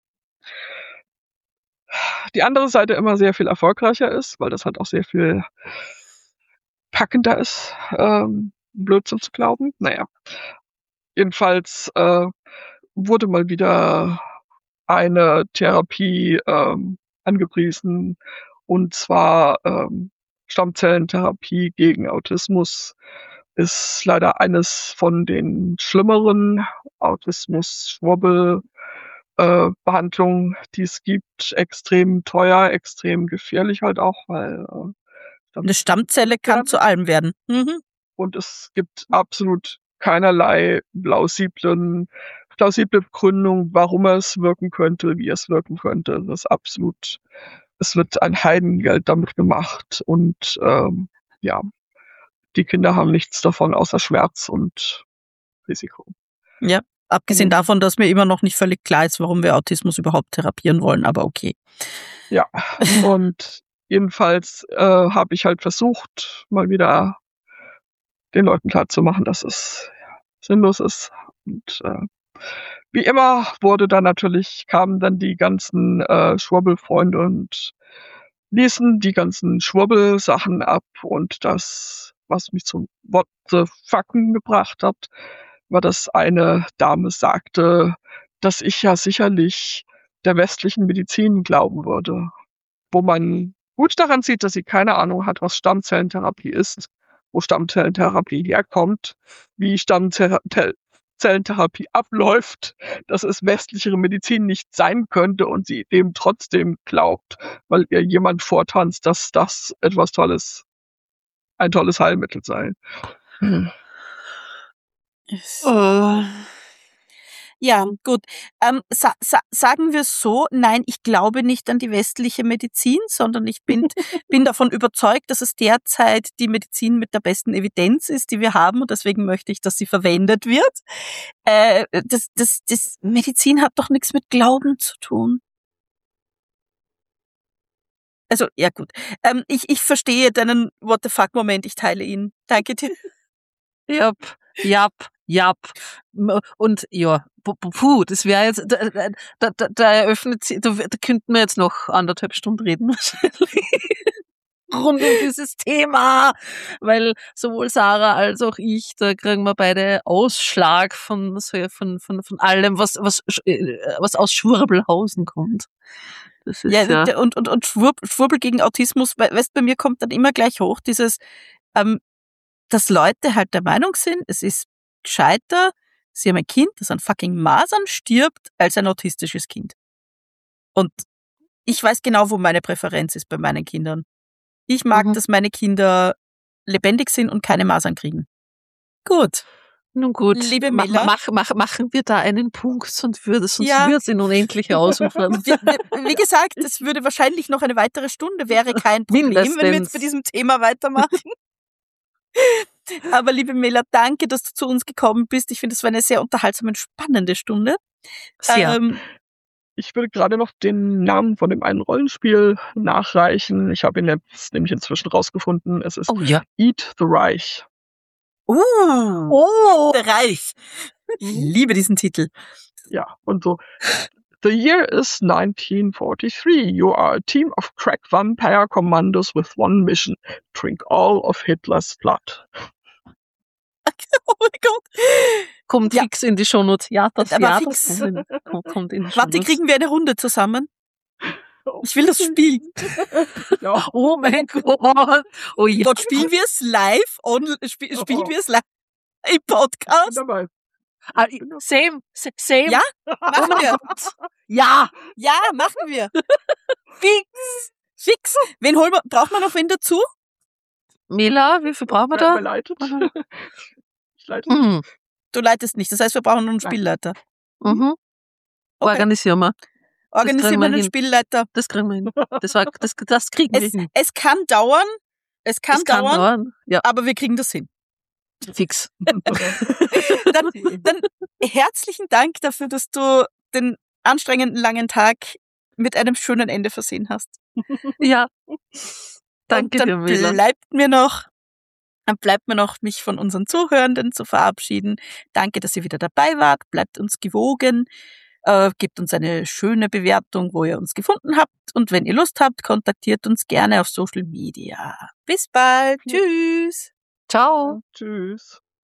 die andere Seite immer sehr viel erfolgreicher ist, weil das halt auch sehr viel packender ist, ähm, Blödsinn zu glauben. Naja, jedenfalls äh, wurde mal wieder eine Therapie ähm, angepriesen, und zwar ähm, Stammzellentherapie gegen Autismus. Ist leider eines von den schlimmeren Autismus-Schwurbel äh, Behandlungen, die es gibt. Extrem teuer, extrem gefährlich halt auch, weil äh, Eine Stammzelle kann zu allem werden. Mhm. Und es gibt absolut keinerlei plausiblen, plausible Begründung, warum es wirken könnte, wie es wirken könnte. Das ist absolut, es wird ein Heidengeld damit gemacht, und ähm, ja, die Kinder haben nichts davon außer Schmerz und Risiko. Ja, abgesehen Mhm. davon, dass mir immer noch nicht völlig klar ist, warum wir Autismus überhaupt therapieren wollen, aber okay. Ja, und jedenfalls äh, habe ich halt versucht, mal wieder den Leuten klarzumachen, dass es sinnlos ist. Und äh, wie immer wurde dann natürlich, kamen dann die ganzen äh, Schwurbelfreunde und ließen die ganzen Schwurbel-Sachen ab, und das, was mich zum What the fucken gebracht hat, war, dass eine Dame sagte, dass ich ja sicherlich der westlichen Medizin glauben würde, wo man gut daran sieht, dass sie keine Ahnung hat, was Stammzellentherapie ist, wo Stammzellentherapie herkommt, wie Stammzellentherapie abläuft, dass es westlichere Medizin nicht sein könnte und sie dem trotzdem glaubt, weil ihr jemand vortanzt, dass das etwas Tolles, ein tolles Heilmittel sei. Hm. Oh. Ja, gut. Ähm, sa sa sagen wir es so, nein, ich glaube nicht an die westliche Medizin, sondern ich bin, bin davon überzeugt, dass es derzeit die Medizin mit der besten Evidenz ist, die wir haben, und deswegen möchte ich, dass sie verwendet wird. Äh, das, das, das Medizin hat doch nichts mit Glauben zu tun. Also, ja gut. Ähm, ich, ich verstehe deinen What the fuck-Moment, ich teile ihn. Danke dir. Jap, jap, jap. Und ja, puh, das wäre jetzt, da, da, da, da eröffnet sie, da, da könnten wir jetzt noch anderthalb Stunden reden wahrscheinlich. Rund um dieses Thema, weil sowohl Sarah als auch ich, da kriegen wir beide Ausschlag von, so, von, von, von allem, was, was, was aus Schwurbelhausen kommt. Das ist ja, ja, und, und, und Schwurbel, Schwurbel gegen Autismus, weißt, bei mir kommt dann immer gleich hoch dieses, ähm, dass Leute halt der Meinung sind, es ist gescheiter, sie haben ein Kind, das an fucking Masern stirbt, als ein autistisches Kind. Und ich weiß genau, wo meine Präferenz ist bei meinen Kindern. Ich mag, mhm. dass meine Kinder lebendig sind und keine Masern kriegen. Gut. Nun gut, liebe Mela, mach, mach, machen wir da einen Punkt, sonst würde es, sonst ja. würde es in unendliche ausufern. wie, wie gesagt, es würde wahrscheinlich noch eine weitere Stunde, wäre kein Problem, Mindestens. Wenn wir jetzt bei diesem Thema weitermachen. Aber liebe Mela, danke, dass du zu uns gekommen bist. Ich finde, es war eine sehr unterhaltsame und spannende Stunde. Sehr. Ähm, ich würde gerade noch den Namen von dem einen Rollenspiel nachreichen. Ich habe ihn jetzt nämlich inzwischen rausgefunden. Es ist oh, ja. Eat the Reich. Uh, oh, der Reich. Ich liebe diesen Titel. Ja, und so. The year is nineteen forty-three. You are a team of crack vampire commandos with one mission. Drink all of Hitler's blood. Oh mein Gott. Kommt ja. fix in die Shownotes. Ja, das, Aber ja, fix. das kommt in, kommt in die Shownotes. Warte, kriegen wir eine Runde zusammen? Ich will das spielen. Ja. Oh mein Gott. Oh ja. Gott, spielen wir es live? On, spiel, spielen wir es live im Podcast? Dabei. Ah, Same, s- same. Ja, machen wir. Ja. Ja, machen wir. Fix. Fix. Wen holen wir? Braucht man noch wen dazu? Mila, wie viel brauchen wir Wer, wer da? leitet? Ich leite. Mhm. Du leitest nicht. Das heißt, wir brauchen noch einen Nein. Spielleiter. Mhm. Okay. Organisieren wir. Organisieren kriegen wir wir einen hin. Spielleiter. Das kriegen wir hin. Das, war, das, das kriegen wir Es, hin. es kann dauern. Es kann, Das kann dauern, dauern. Ja, aber wir kriegen das hin. fix. Dann, dann herzlichen Dank dafür, dass du den anstrengenden langen Tag mit einem schönen Ende versehen hast. Ja. Danke Und dir, dann Mila. bleibt mir noch, dann bleibt mir noch, mich von unseren Zuhörenden zu verabschieden. Danke, dass ihr wieder dabei wart. Bleibt uns gewogen. Äh, gebt uns eine schöne Bewertung, wo ihr uns gefunden habt. Und wenn ihr Lust habt, kontaktiert uns gerne auf Social Media. Bis bald. Ja. Tschüss. Ciao. Tschüss.